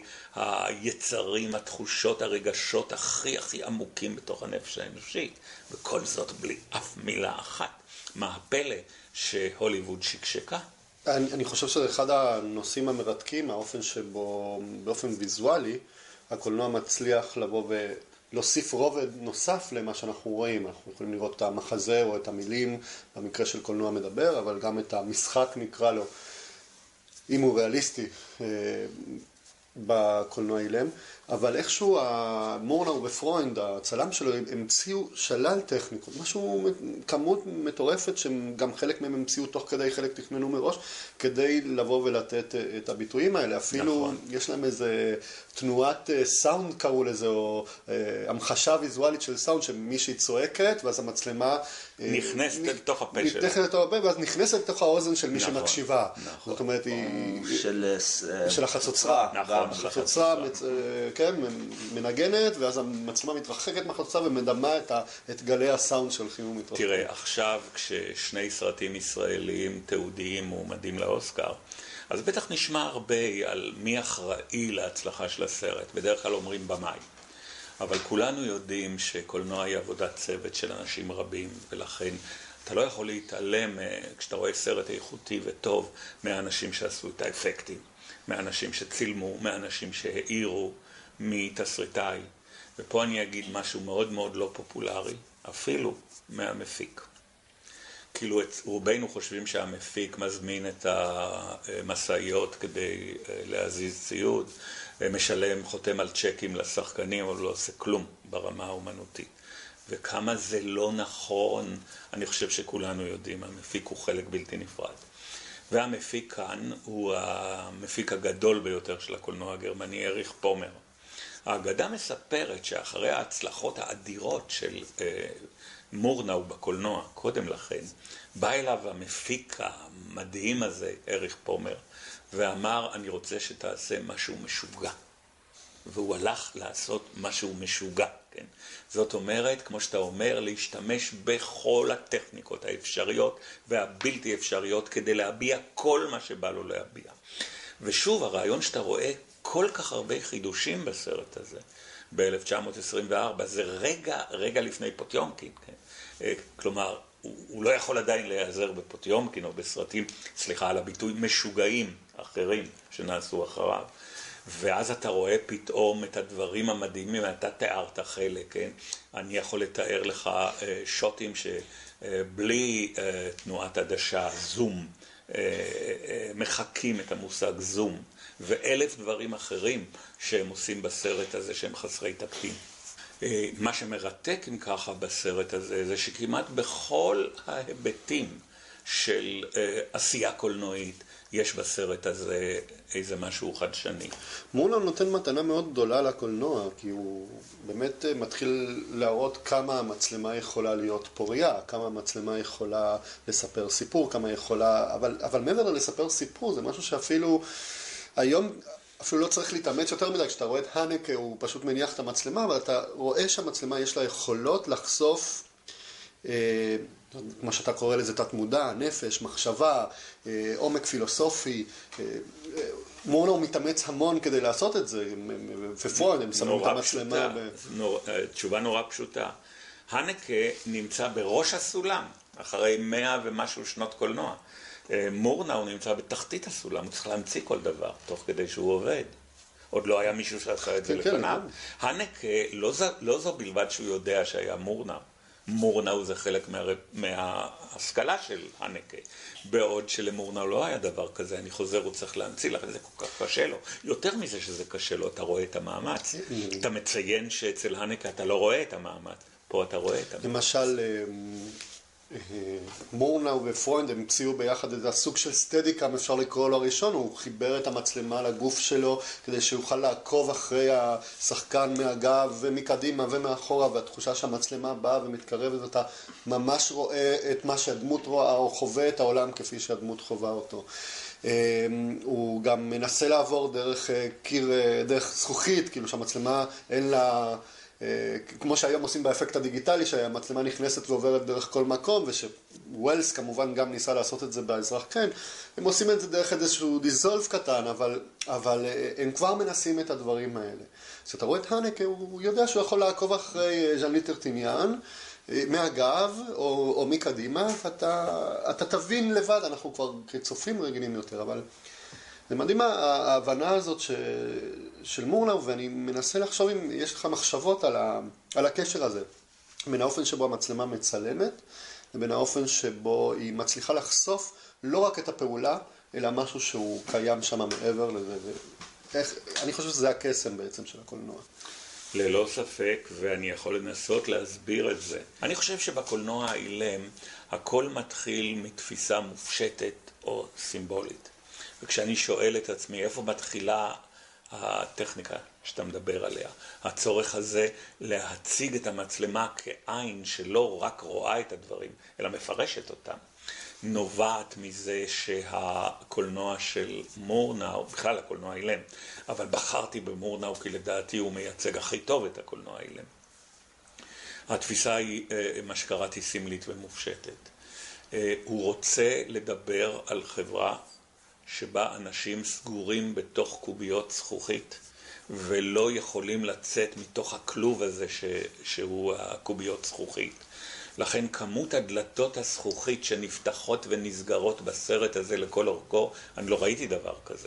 היצרים, התחושות, הרגשות הכי הכי עמוקים בתוך הנפש האנושית, וכל זאת בלי אף מילה אחת. מה הפלא שהוליווד שקשקה? אני, אני חושב שזה אחד הנושאים המרתקים, האופן שבו, באופן ויזואלי, הקולנוע מצליח לבוא ולהוסיף רובד נוסף למה שאנחנו רואים. אנחנו יכולים לראות את המחזה או את המילים, במקרה של קולנוע מדבר, אבל גם את המשחק נקרא לו, אם הוא ריאליסטי, בקולנוע אילם. אבל איכשהו מורנאו ופרוינד, הצלם שלו, המציאו שלל טכניקות, משהו, כמות מטורפת שגם חלק מהם המציאו תוך כדי, חלק תכננו מראש, כדי לבוא ולתת את הביטויים האלה. אפילו נכון. יש להם איזה תנועת סאונד קראו לזה, או המחשה ויזואלית של סאונד, שמישהי צועקת, ואז המצלמה נכנסת נ... לתוך הפה שלה. נכנסת לתוך הפה, ואז נכנסת לתוך האוזן של מי נכון, שמקשיבה. נכון. זאת אומרת, היא... של, של החצוצרה. נכון. החצוצרה, כן, מנגנת, ואז המצלמה מתרחקת מהחצוצרה ומדמה את, ה... את גלי הסאונד שהולכים ומתרחקים. תראה, עכשיו כששני סרטים ישראליים תיעודיים מועמדים לאוסקר, אז בטח נשמע הרבה על מי אחראי להצלחה של הסרט. בדרך כלל אומרים במאי. אבל כולנו יודעים שקולנוע היא עבודת צוות של אנשים רבים, ולכן אתה לא יכול להתעלם, כשאתה רואה סרט איכותי וטוב, מהאנשים שעשו את האפקטים, מהאנשים שצילמו, מהאנשים שהעירו, מתסריטאי. ופה אני אגיד משהו מאוד מאוד לא פופולרי, אפילו מהמפיק. כאילו רובנו חושבים שהמפיק מזמין את המסעיות כדי להזיז ציוד, משלם, חותם על צ'קים לשחקנים, אבל לא עושה כלום ברמה האומנותית. וכמה זה לא נכון, אני חושב שכולנו יודעים, המפיק הוא חלק בלתי נפרד. והמפיק כאן הוא המפיק הגדול ביותר של הקולנוע הגרמני, אריך פומר. האגדה מספרת שאחרי ההצלחות האדירות של אה, מורנאו בקולנוע, קודם לכן, בא אליו המפיק המדהים הזה, אריך פומר, ואמר, אני רוצה שתעשה משהו משוגע. והוא הלך לעשות משהו משוגע, כן? זאת אומרת, כמו שאתה אומר, להשתמש בכל הטכניקות האפשריות והבלתי אפשריות כדי להביע כל מה שבא לו להביע. ושוב, הרעיון שאתה רואה כל כך הרבה חידושים בסרט הזה, ב-אלף תשע מאות עשרים וארבע, זה רגע, רגע לפני פוטיומקין, כן? כלומר, הוא, הוא לא יכול עדיין להיעזר בפוטיומקין או בסרטים, סליחה על הביטוי, משוגעים אחרים שנעשו אחריו. ואז אתה רואה פתאום את הדברים המדהימים, אתה תיארת חלק, כן? אני יכול לתאר לך שוטים שבלי תנועת עדשה, זום, מחקים את המושג זום, ואלף דברים אחרים שהם עושים בסרט הזה שהם חסרי תקדים. מה שמרתק אם ככה בסרט הזה, זה שכמעט בכל ההיבטים של אה, עשייה קולנועית, יש בסרט הזה איזה משהו חדשני. מורנאו נותן מתנה מאוד גדולה לקולנוע, כי הוא באמת מתחיל להראות כמה המצלמה יכולה להיות פוריה, כמה המצלמה יכולה לספר סיפור, כמה יכולה... אבל, אבל מעבר לספר סיפור, זה משהו שאפילו היום אפילו לא צריך להתאמץ יותר מדי. כשאתה רואה את הנקה, הוא פשוט מניח את המצלמה, אבל אתה רואה שהמצלמה יש לה יכולות לחשוף... אה, כמו שאתה קורא לזה תת מודע, נפש, מחשבה, עומק פילוסופי. מורנאו מתאמץ המון כדי לעשות את זה, ופרויד, הם שמים את המצלמה. תשובה נורא פשוטה. הנקה נמצא בראש הסולם, אחרי מאה ומשהו שנות קולנוע. מורנאו נמצא בתחתית הסולם, הוא צריך להמציא כל דבר, תוך כדי שהוא עובד. עוד לא היה מישהו שעשה את זה לפניו. הנקה, לא זו בלבד שהוא יודע שהיה מורנאו. מורנאו זה חלק מה, מההשכלה של הנקה, בעוד שלמורנאו לא היה דבר כזה. אני חוזר, הוא צריך להמציא לך, זה כל כך קשה לו. יותר מזה שזה קשה לו, אתה רואה את המאמץ. אתה מציין שאצל הנקה אתה לא רואה את המאמץ, פה אתה רואה את המאמץ. למשל, מורנאו ופרויד הם המציאו ביחד איזה סוג של סטדיקאם, אפשר לקרוא לו הראשון. הוא חיבר את המצלמה לגוף שלו כדי שיוכל לעקוב אחרי השחקן מהגב ומקדימה ומאחורה, והתחושה שהמצלמה באה ומתקרבת, אתה ממש רואה את מה שהדמות רואה או חווה את העולם כפי שהדמות חווה אותו. הוא גם מנסה לעבור דרך קיר, דרך זכוכית, כאילו שהמצלמה אין לה... כמו שהיום עושים באפקט הדיגיטלי, שהמצלמה נכנסת ועוברת דרך כל מקום, ושווילס כמובן גם ניסה לעשות את זה באזרח כן, הם עושים את זה דרך איזשהו דיזולף קטן, אבל, אבל הם כבר מנסים את הדברים האלה. כשאתה רואה את הנקה, הוא יודע שהוא יכול לעקוב אחרי ז'אן-לי טרטיניאן, מהגב או, או מקדימה, ואתה, אתה תבין לבד, אנחנו כבר כצופים רגילים יותר, אבל... זה מדהים ההבנה הזאת ש... של מורנאו, ואני מנסה לחשוב אם יש לך מחשבות על, ה... על הקשר הזה, בין האופן שבו המצלמה מצלמת, לבין האופן שבו היא מצליחה לחשוף לא רק את הפעולה, אלא משהו שהוא קיים שם מעבר לזה. ואיך... אני חושב שזה הקסם בעצם של הקולנוע. ללא ספק, ואני יכול לנסות להסביר את זה. אני חושב שבקולנוע האילם, הכל מתחיל מתפיסה מופשטת או סימבולית. וכשאני שואל את עצמי איפה מתחילה הטכניקה שאתה מדבר עליה, הצורך הזה להציג את המצלמה כעין שלא רק רואה את הדברים, אלא מפרשת אותם, נובעת מזה שהקולנוע של מורנאו, בכלל הקולנוע אילם, אבל בחרתי במורנאו כי לדעתי הוא מייצג הכי טוב את הקולנוע אילם. התפיסה היא מה שקראתי סמלית ומופשטת. הוא רוצה לדבר על חברה שבה אנשים סגורים בתוך קוביות זכוכית ולא יכולים לצאת מתוך הכלוב הזה ש... שהוא הקוביות זכוכית. לכן כמות הדלתות הזכוכית שנפתחות ונסגרות בסרט הזה לכל אורכו, אני לא ראיתי דבר כזה.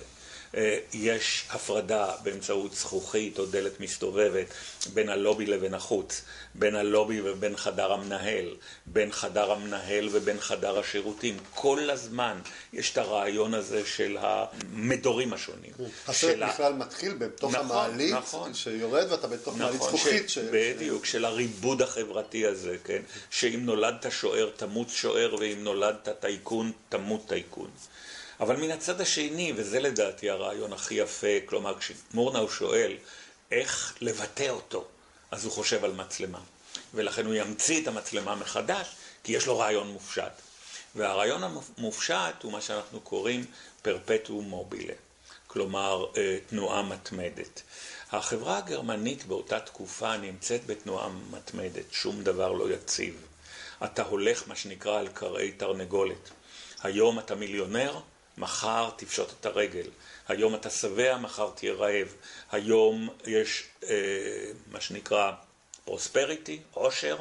יש הפרדה באמצעות זכוכית או דלת מסתובבת בין הלובי לבין החוץ, בין הלובי ובין חדר המנהל, בין חדר המנהל ובין חדר השירותים. כל הזמן יש את הרעיון הזה של המדורים השונים. הסרט בכלל מתחיל בתוך המעלית שיורד ואתה בתוך מעלית זכוכית. בדיוק, של הריבוד החברתי הזה, כן? שאם נולדת שוער תמות שוער ואם נולדת טייקון תמות טייקון. אבל מן הצד השני, וזה לדעתי הרעיון הכי יפה, כלומר כשמורנאו שואל איך לבטא אותו, אז הוא חושב על מצלמה. ולכן הוא ימציא את המצלמה מחדש, כי יש לו רעיון מופשט. והרעיון המופשט הוא מה שאנחנו קוראים פרפטום מובילה, כלומר תנועה מתמדת. החברה הגרמנית באותה תקופה נמצאת בתנועה מתמדת, שום דבר לא יציב. אתה הולך מה שנקרא על קרעי תרנגולת. היום אתה מיליונר, מחר תפשוט את הרגל. היום אתה שבע, מחר תהיה רעב. היום יש אה, מה שנקרא פרוספריטי, עושר.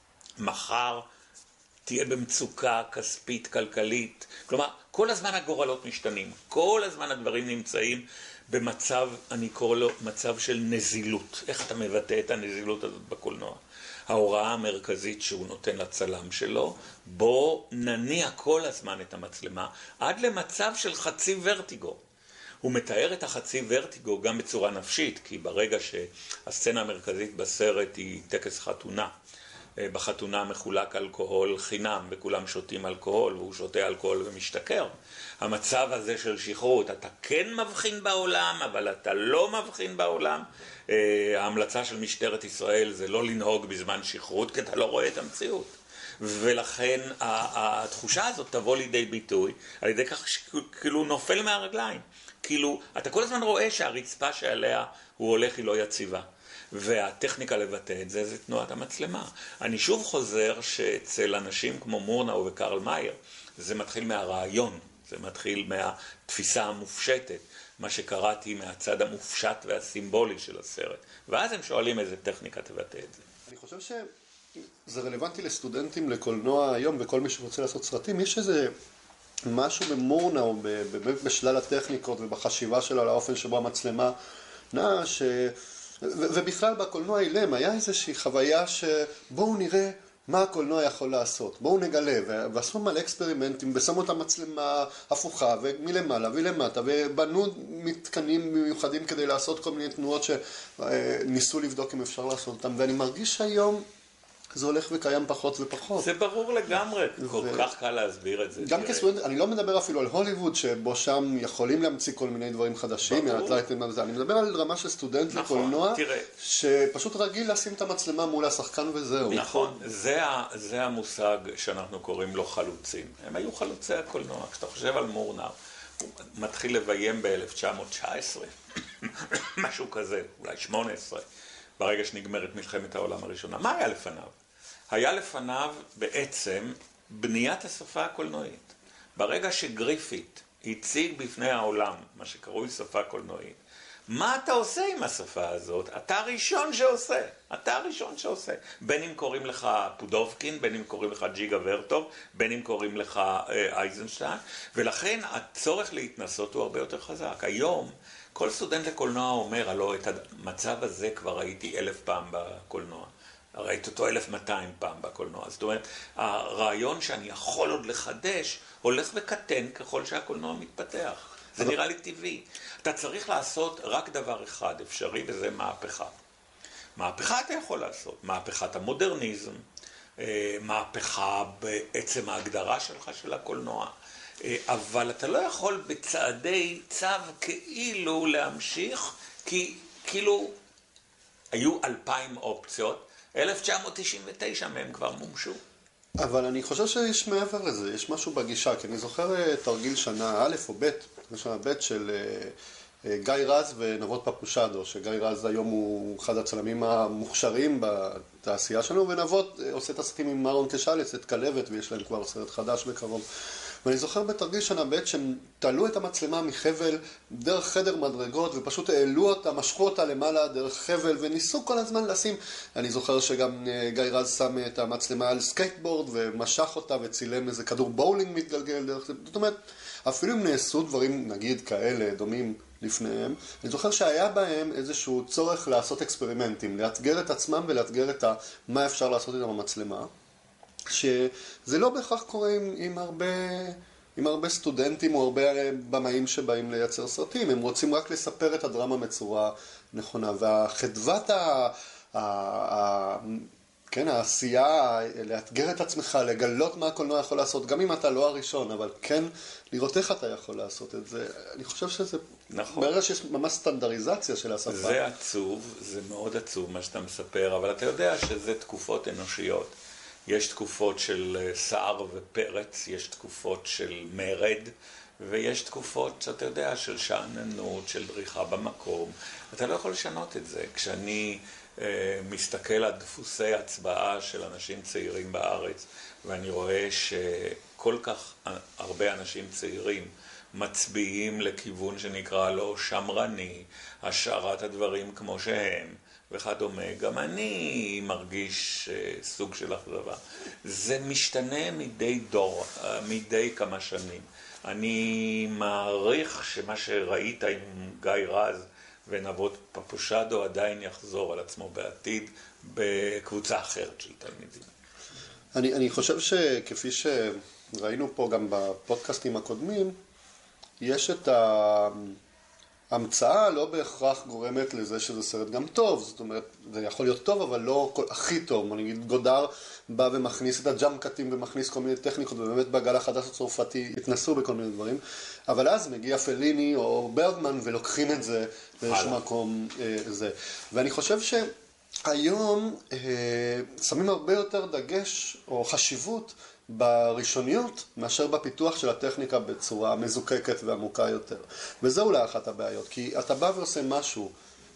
מחר תהיה במצוקה כספית, כלכלית. כלומר, כל הזמן הגורלות משתנים. כל הזמן הדברים נמצאים במצב, אני קורא לו מצב של נזילות. איך אתה מבטא את הנזילות הזאת בקולנוע? ההוראה המרכזית שהוא נותן לצלם שלו, בוא נניע כל הזמן את המצלמה עד למצב של חצי ורטיגו. הוא מתאר את החצי ורטיגו גם בצורה נפשית, כי ברגע שהסצנה המרכזית בסרט היא טקס חתונה, בחתונה מחולק אלכוהול חינם, וכולם שותים אלכוהול, והוא שותה אלכוהול ומשתכר. המצב הזה של שכרות, אתה כן מבחין בעולם, אבל אתה לא מבחין בעולם. ההמלצה של משטרת ישראל זה לא לנהוג בזמן שכרות, כי אתה לא רואה את המציאות. ולכן התחושה הזאת תבוא לידי ביטוי, על ידי כך שכאילו נופל מהרגליים. כאילו, אתה כל הזמן רואה שהרצפה שעליה הוא הולך היא לא יציבה. והטכניקה לבטא את זה, זה תנועת המצלמה. אני שוב חוזר שאצל אנשים כמו מורנאו וקרל מאייר, זה מתחיל מהרעיון, זה מתחיל מהתפיסה המופשטת, מה שקראתי מהצד המופשט והסימבולי של הסרט. ואז הם שואלים איזה טכניקה תבטא את זה. אני חושב שזה רלוונטי לסטודנטים לקולנוע היום, וכל מי שרוצה לעשות סרטים. יש איזה משהו במורנאו, באמת בשלל הטכניקות ובחשיבה שלו, לאופן שבו המצלמה נעה, ש... ובכלל בקולנוע אילם היה איזושהי חוויה שבואו נראה מה הקולנוע יכול לעשות, בואו נגלה, ועשו מלא אקספרימנטים ושמו את המצלמה הפוכה ומלמעלה ולמטה, ובנו מתקנים מיוחדים כדי לעשות כל מיני תנועות שניסו לבדוק אם אפשר לעשות אותם, ואני מרגיש שהיום זה הולך וקיים פחות ופחות. זה ברור לגמרי, כל כך קל להסביר את זה. גם כסטודנט, אני לא מדבר אפילו על הוליווד, שבו שם יכולים להמציא כל מיני דברים חדשים, אני מדבר על רמה של סטודנט לקולנוע, שפשוט רגיל לשים את המצלמה מול השחקן וזהו. נכון, זה המושג שאנחנו קוראים לו חלוצים. הם היו חלוצי הקולנוע. כשאתה חושב על מורנאו, הוא מתחיל לביים ב-אלף תשע מאות תשע עשרה, משהו כזה, אולי שמונה עשרה, ברגע שנגמרת מלחמת העולם הראשונה. מה היה לפניו? היה לפניו בעצם בניית השפה הקולנועית. ברגע שגריפית הציג בפני העולם, מה שקרוי שפה קולנועית, מה אתה עושה עם השפה הזאת? אתה הראשון שעושה. אתה הראשון שעושה. בין אם קוראים לך פודובקין, בין אם קוראים לך ג'יגה ורטוב, בין אם קוראים לך אה, אייזנשטיין, ולכן הצורך להתנסות הוא הרבה יותר חזק. היום כל סטודנט לקולנוע אומר, הלא את המצב הזה כבר ראיתי אלף פעם בקולנוע. ראיתי אותו אלף מאתיים פעם בקולנוע. זאת אומרת, הרעיון שאני יכול עוד לחדש הולך וקטן ככל שהקולנוע מתפתח. זה נראה לי טבעי. אתה צריך לעשות רק דבר אחד אפשרי, וזה מהפכה. מהפכה אתה יכול לעשות. מהפכת המודרניזם, מהפכה בעצם ההגדרה שלך של הקולנוע. אבל אתה לא יכול בצעדי צו כאילו להמשיך, כי כאילו היו אלפיים אופציות, אלף תשע מאות תשעים ותשע מהם כבר מומשו. אבל אני חושב שיש מעבר לזה, יש משהו בגישה, כי אני זוכר תרגיל שנה א' או ב', שנה ב' של גיא רז ונבות פפושדו, שגיא רז היום הוא אחד הצלמים המוכשרים בתעשייה שלנו, ונבות עושה את הסרטים עם מרון קשלס, את כלבת, ויש להם כבר סרט חדש בקרוב. ואני זוכר בתרגיל שנה ב' שהם תעלו את המצלמה מחבל דרך חדר מדרגות ופשוט העלו אותה, משכו אותה למעלה דרך חבל וניסו כל הזמן לשים. אני זוכר שגם גיא רז שם את המצלמה על סקייטבורד ומשך אותה וצילם איזה כדור בואולינג מתגלגל דרך זה. זאת אומרת, אפילו אם נעשו דברים נגיד כאלה דומים לפניהם, אני זוכר שהיה בהם איזשהו צורך לעשות אקספרימנטים, לאתגר את עצמם ולאתגר את מה אפשר לעשות עם המצלמה. שזה לא בהכרח קורה עם, עם, הרבה, עם הרבה סטודנטים או הרבה במאים שבאים לייצר סרטים. הם רוצים רק לספר את הדרמה בצורה נכונה. והחדוות ה, ה, ה, כן, העשייה, לאתגר את עצמך, לגלות מה הקולנוע יכול לעשות, גם אם אתה לא הראשון, אבל כן לראות איך אתה יכול לעשות את זה. אני חושב שזה, נכון. ברגע שיש ממש סטנדריזציה של השפה. זה עצוב, זה מאוד עצוב מה שאתה מספר, אבל אתה יודע שזה תקופות אנושיות. יש תקופות של סער ופרץ, יש תקופות של מרד, ויש תקופות, שאתה יודע, של שעננות, של דריכה במקום. אתה לא יכול לשנות את זה. כשאני אה, מסתכל על דפוסי הצבעה של אנשים צעירים בארץ, ואני רואה שכל כך הרבה אנשים צעירים מצביעים לכיוון שנקרא לו שמרני, השארת הדברים כמו שהם, וכדומה, גם אני מרגיש סוג של אכזבה. זה משתנה מדי דור, מדי כמה שנים. אני מעריך שמה שראית עם גיא רז ונבות פפושדו עדיין יחזור על עצמו בעתיד בקבוצה אחרת של תלמידים. אני, אני חושב שכפי שראינו פה גם בפודקאסטים הקודמים, יש את ה... המצאה לא בהכרח גורמת לזה שזה סרט גם טוב, זאת אומרת, זה יכול להיות טוב, אבל לא כל, הכי טוב. אני אגיד, גודר בא ומכניס את הג'אמפקטים ומכניס כל מיני טכניקות, ובאמת בגל החדש הצרפתי התנסו בכל מיני דברים, אבל אז מגיע פליני או ברגמן ולוקחים את זה באיזשהו מקום אה, זה. ואני חושב שהיום אה, שמים הרבה יותר דגש או חשיבות בראשוניות מאשר בפיתוח של הטכניקה בצורה מזוקקת ועמוקה יותר. וזה אולי אחת הבעיות, כי אתה בא ועושה משהו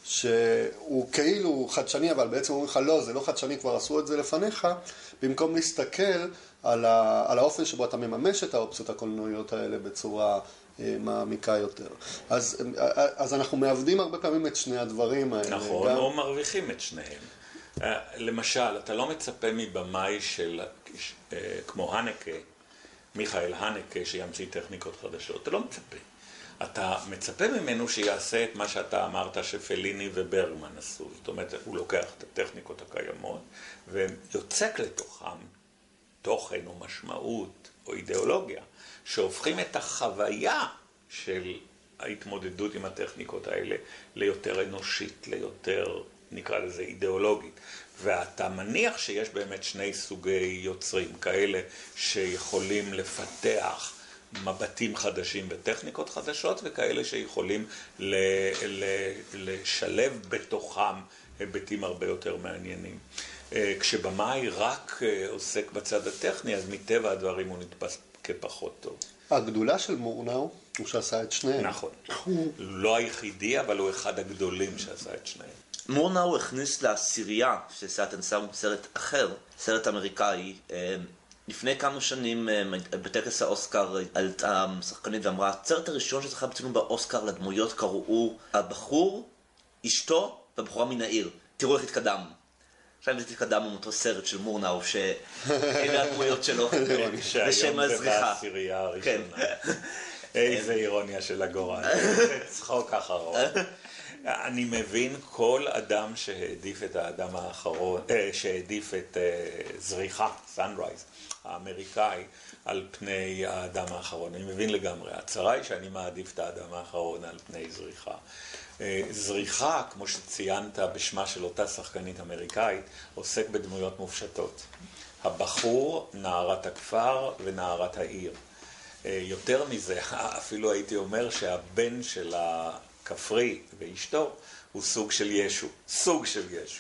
שהוא כאילו חדשני, אבל בעצם אומרים לך לא, זה לא חדשני, כבר עשו את זה לפניך, במקום להסתכל על, ה, על האופן שבו אתה מממש את האופציות הקולנועיות האלה בצורה אה, מעמיקה יותר. אז, אז אנחנו מעבדים הרבה פעמים את שני הדברים האלה. נכון, גם... או מרוויחים את שניהם. למשל, אתה לא מצפה מבמאי של, כמו הנקה, מיכאל הנקה, שימציא טכניקות חדשות. אתה לא מצפה. אתה מצפה ממנו שיעשה את מה שאתה אמרת שפליני וברגמן עשו. זאת אומרת, הוא לוקח את הטכניקות הקיימות ויוצק לתוכם תוכן או משמעות או אידיאולוגיה, שהופכים את החוויה של ההתמודדות עם הטכניקות האלה ליותר אנושית, ליותר, נקרא לזה, אידיאולוגית. ואתה מניח שיש באמת שני סוגי יוצרים, כאלה שיכולים לפתח מבטים חדשים וטכניקות חדשות, וכאלה שיכולים ל- ל- לשלב בתוכם היבטים הרבה יותר מעניינים. כשבמאי רק עוסק בצד הטכני, אז מטבע הדברים הוא נתפס כפחות טוב. הגדולה של מורנאו הוא שעשה את שניהם. נכון. לא היחידי, אבל הוא אחד הגדולים שעשה את שניהם. מורנאו הכניס לעשירייה של סאטנסאום סרט אחר, סרט אמריקאי. לפני כמה שנים בטקס האוסקר עלתה שחקנית ואמרה, הסרט הראשון שזכה בצילום באוסקר לדמויות קראו הבחור, אשתו והבחורה מן העיר. תראו איך התקדמנו. עכשיו אם זה התקדמנו מאותו סרט של מורנאו, שאלה הדמויות שלו, שהיום זה בעשירייה הראשונה. איזה אירוניה של הגורל. זה צחוק אחרון. אני מבין כל אדם שהעדיף את האדם האחרון, שהעדיף את זריחה, Sunrise, האמריקאי, על פני האדם האחרון. אני מבין לגמרי. הצרה היא שאני מעדיף את האדם האחרון על פני זריחה. זריחה, כמו שציינת בשמה של אותה שחקנית אמריקאית, עוסק בדמויות מופשטות. הבחור, נערת הכפר ונערת העיר. יותר מזה, אפילו הייתי אומר שהבן של הכפרי ואשתו הוא סוג של ישו. סוג של ישו.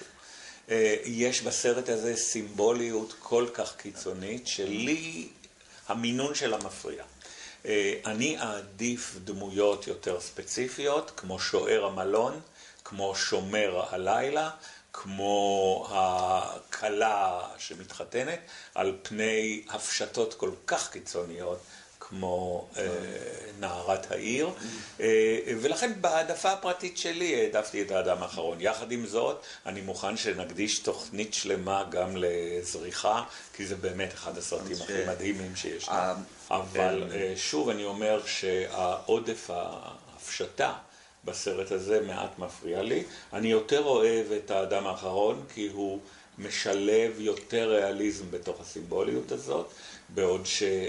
יש בסרט הזה סימבוליות כל כך קיצונית שלי המינון שלה מפריע. אני אעדיף דמויות יותר ספציפיות, כמו שוער המלון, כמו שומר הלילה, כמו הכלה שמתחתנת, על פני הפשטות כל כך קיצוניות, כמו אה, נערת העיר. אה, ולכן בהעדפה הפרטית שלי העדפתי את האדם האחרון. יחד עם זאת, אני מוכן שנקדיש תוכנית שלמה גם לזריחה, כי זה באמת אחד הסרטים הכי מדהימים שיש. אבל שוב אני אומר שהעודף ההפשטה בסרט הזה מעט מפריע לי. אני יותר אוהב את האדם האחרון כי הוא משלב יותר ריאליזם בתוך הסימבוליות הזאת, בעוד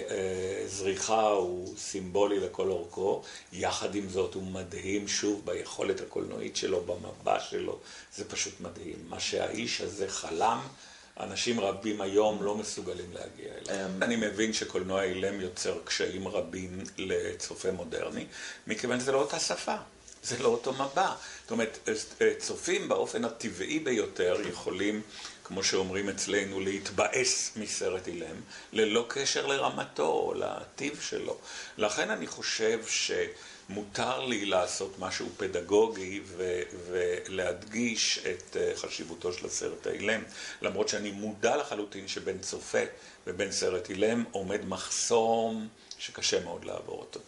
שזריחה הוא סימבולי לכל אורכו. יחד עם זאת הוא מדהים שוב ביכולת הקולנועית שלו, במבע שלו. זה פשוט מדהים. מה שהאיש הזה חלם, אנשים רבים היום לא מסוגלים להגיע אליו. אני מבין שקולנוע אילם יוצר קשיים רבים לצופה מודרני, מכיוון שזה לא אותה שפה, זה לא אותו מבע. זאת אומרת, צופים באופן הטבעי ביותר יכולים, כמו שאומרים אצלנו, להתבאס מסרט אילם, ללא קשר לרמתו או לטיב שלו. לכן אני חושב ש... מותר לי לעשות משהו פדגוגי ו- ולהדגיש את חשיבותו של הסרט האילם, למרות שאני מודע לחלוטין שבין צופה ובין סרט אילם עומד מחסום שקשה מאוד לעבור אותו.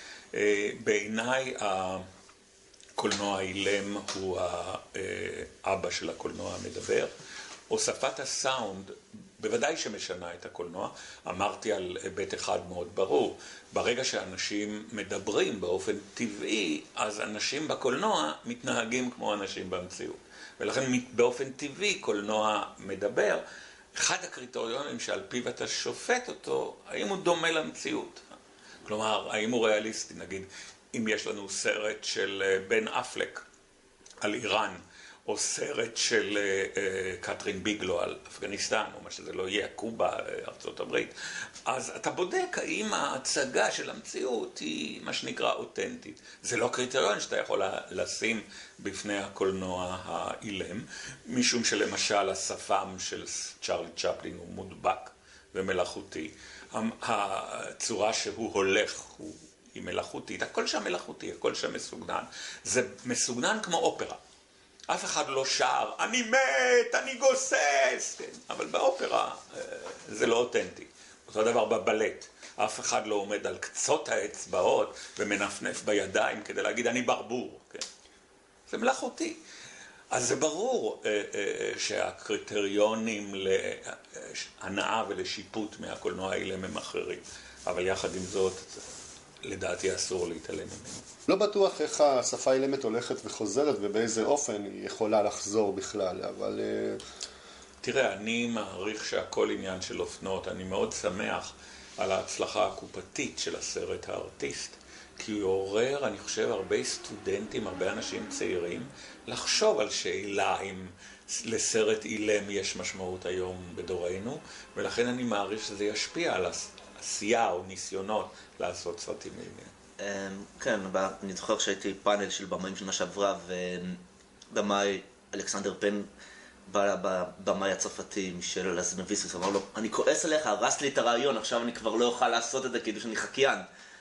בעיניי הקולנוע האילם הוא האבא של הקולנוע המדבר. הוספת הסאונד בוודאי שמשנה את הקולנוע. אמרתי על היבט אחד מאוד ברור, ברגע שאנשים מדברים באופן טבעי, אז אנשים בקולנוע מתנהגים כמו אנשים במציאות. ולכן באופן טבעי קולנוע מדבר. אחד הקריטריונים שעל פיו אתה שופט אותו, האם הוא דומה למציאות. כלומר, האם הוא ריאליסטי, נגיד, אם יש לנו סרט של בן אפלק על איראן, או סרט של קתרין ביגלו על אפגניסטן, או מה שזה לא יהיה, קובה, ארצות הברית, אז אתה בודק האם ההצגה של המציאות היא מה שנקרא אותנטית. זה לא קריטריון שאתה יכול לשים בפני הקולנוע האילם, משום שלמשל השפם של צ'רלי צ'פלין הוא מודבק ומלאכותי. הצורה שהוא הולך הוא, היא מלאכותית, הכל שם מלאכותי, הכל שם מסוגנן. זה מסוגנן כמו אופרה. אף אחד לא שר, אני מת, אני גוסס, כן. אבל באופרה זה לא אותנטי. אותו דבר בבלט. אף אחד לא עומד על קצות האצבעות ומנפנף בידיים כדי להגיד אני ברבור, כן. זה מלאכותי. אז זה ברור אה, אה, שהקריטריונים להנאה ולשיפוט מהקולנוע האילם הם אחרים. אבל יחד עם זאת, לדעתי אסור להתעלם ממנו. לא בטוח איך השפה האילמת הולכת וחוזרת ובאיזה אופן היא יכולה לחזור בכלל, אבל... תראה, אני מעריך שהכל עניין של אופנות. אני מאוד שמח על ההצלחה הקופתית של הסרט הארטיסט, כי הוא עורר, אני חושב, הרבה סטודנטים, הרבה אנשים צעירים, לחשוב על שאלה אם לסרט אילם יש משמעות היום בדורנו, ולכן אני מעריך שזה ישפיע על עשייה או ניסיונות לעשות סרטים אילמים. כן, אני זוכר שהייתי פאנל של במאים של מה שעברה, ובמאי אלכסנדר פן בא לבמאי הצרפתי מישל לזנביסוס, אמר לו, אני כועס עליך, הרסת לי את הרעיון, עכשיו אני כבר לא אוכל לעשות את זה כאילו שאני חקיין.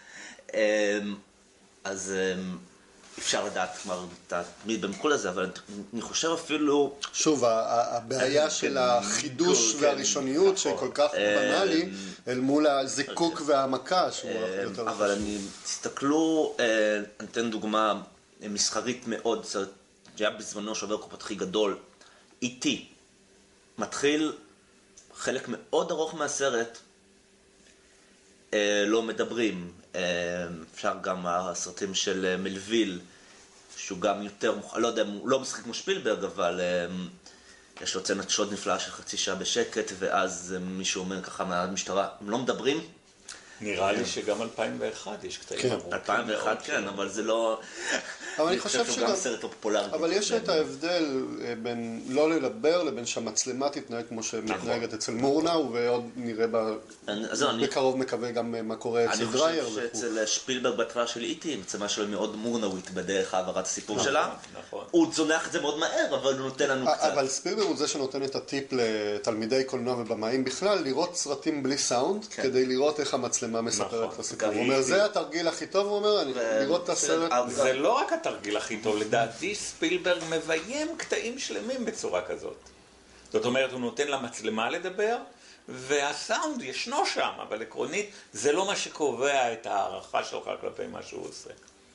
אז אפשר לדעת כבר תמיד במקול הזה, אבל אני חושב אפילו... שוב, הבעיה של החידוש והראשוניות שכל כך בנאלי, אל מול הזיקוק והעמקה שהוא יותר חשוב. אבל אני, תסתכלו, אני אתן דוגמה מסחרית מאוד, שהיה בזמנו שובר קופתי גדול, איטי, מתחיל חלק מאוד ארוך מהסרט, לא מדברים. אפשר גם הסרטים של מלוויל, שהוא גם יותר, לא יודע, הוא לא משחק כמו שפילברג, אבל יש לו צנת שוד נפלאה של חצי שעה בשקט, ואז מישהו אומר ככה מהמשטרה, הם לא מדברים? נראה לי שגם אלפיים ואחת יש קטעים ארוכים. אלפיים ואחת כן, אבל זה לא... אבל אני חושב שהוא גם סרט פופולרי. אבל יש את ההבדל בין לא לדבר לבין שהמצלמה תתנהג כמו שמתנהגת אצל מורנאו, ועוד נראה בקרוב מקווה גם מה קורה אצל דרייר. אני חושב שאצל שפילברג בתוואר של איטי, מצלמה שלו מאוד מורנאווית בדרך העברת הסיפור שלה. הוא צונח את זה מאוד מהר, אבל הוא נותן לנו קצת. אבל ספילברג הוא זה שנותן את הטיפ לתלמידי קולנוע ובמאים בכלל, לראות סרטים בלי סאונד, כדי לראות איך המצלמה מספרת את הסיפור. הוא אומר, זה התרגיל הכי טוב, הוא אומר, לראות את הסרט. זה לא רק התרגיל הכי טוב, לדעתי ספילברג מביים קטעים שלמים בצורה כזאת. זאת אומרת, הוא נותן למצלמה לדבר, והסאונד ישנו שם, אבל עקרונית זה לא מה שקובע את הערכה שלך כלפי מה שהוא עושה.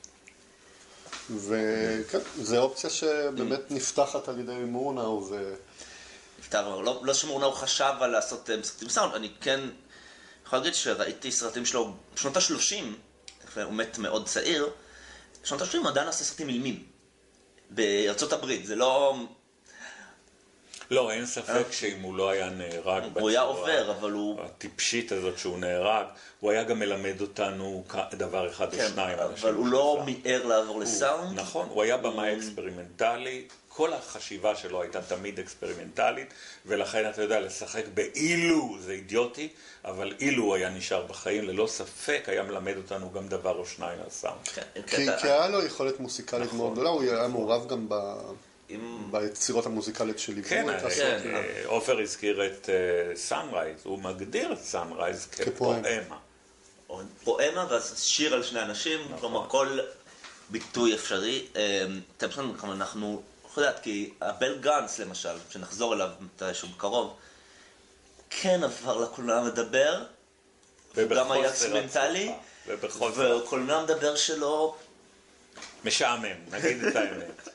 וכן, זו אופציה שבאמת נפתחת על ידי מורנאו ו... נפתח, לא, לא שמורנאו חשב על לעשות סרטים סאונד, אני כן יכול להגיד שראיתי סרטים שלו בשנות ה-שלושים, הוא מת מאוד צעיר, בשנות ה-שלושים הוא עדיין עושה סרטים אילמים בארצות הברית, זה לא... לא, אין ספק שאם הוא לא היה נהרג בצורה... הוא היה עובר, אבל הוא... הטיפשית הזאת שהוא נהרג, הוא היה גם מלמד אותנו דבר אחד או שניים. אבל הוא לא מיהר לעבור לסאונד. נכון, הוא היה במאי אקספרימנטלי, כל החשיבה שלו הייתה תמיד אקספרימנטלית, ולכן אתה יודע, לשחק באילו זה אידיוטי, אבל אילו הוא היה נשאר בחיים, ללא ספק היה מלמד אותנו גם דבר או שניים על סאונד. כי היה לו יכולת מוסיקלית מאוד גדולה, הוא היה מעורב גם ביצירות המוזיקלית שלי. כן, עופר הזכיר את סאנרייז, הוא מגדיר את סאנרייז כפואמה. פואמה והשיר על שני אנשים, כלומר כל ביטוי אפשרי. אנחנו... יכול לדעת, כי הבל גאנס למשל, שנחזור אליו מתישהו בקרוב, כן עבר לקולנוע מדבר, הוא גם היה אקספרימנטלי, וקולנוע מדבר שלו... משעמם, נגיד את האמת.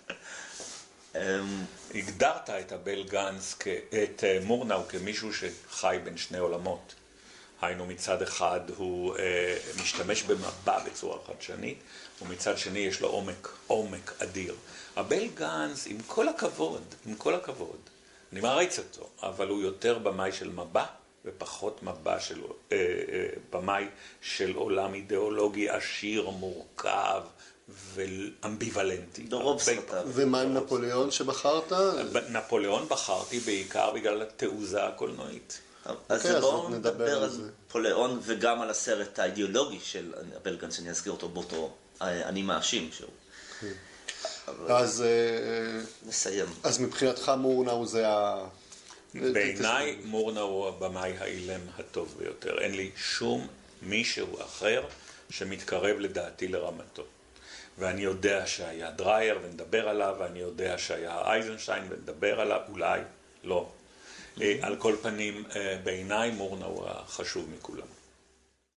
הגדרת את הבל גאנס, את מורנאו כמישהו שחי בין שני עולמות. היינו מצד אחד הוא משתמש במבע בצורה חדשנית, ומצד שני יש לו עומק, עומק אדיר. הבל גאנס, עם כל הכבוד, עם כל הכבוד, אני מעריץ אותו, אבל הוא יותר במאי של מבע ופחות מבע של, אה, אה, במאי של עולם אידיאולוגי עשיר, מורכב ואמביוולנטי. דורוב סרטיו. ומה עם נפוליאון שבחרת? נפוליאון בחרתי בעיקר בגלל התעוזה הקולנועית. אז אוקיי, בואו אז נדבר נדבר על על זה. נפוליאון וגם על הסרט האידיאולוגי של בלגן, שאני אזכיר אותו באותו אני מאשים שהוא. אז, אה, נסיים. אז מבחינתך מורנאו זה ה... בעיניי מורנאו הוא הבמאי האילם הטוב ביותר. אין לי שום מישהו אחר שמתקרב לדעתי לרמתו. ואני יודע שהיה דרייר ונדבר עליו, ואני יודע שהיה אייזנשטיין ונדבר עליו, אולי, לא. על כל פנים, בעיניי מורנאו הוא החשוב מכולם.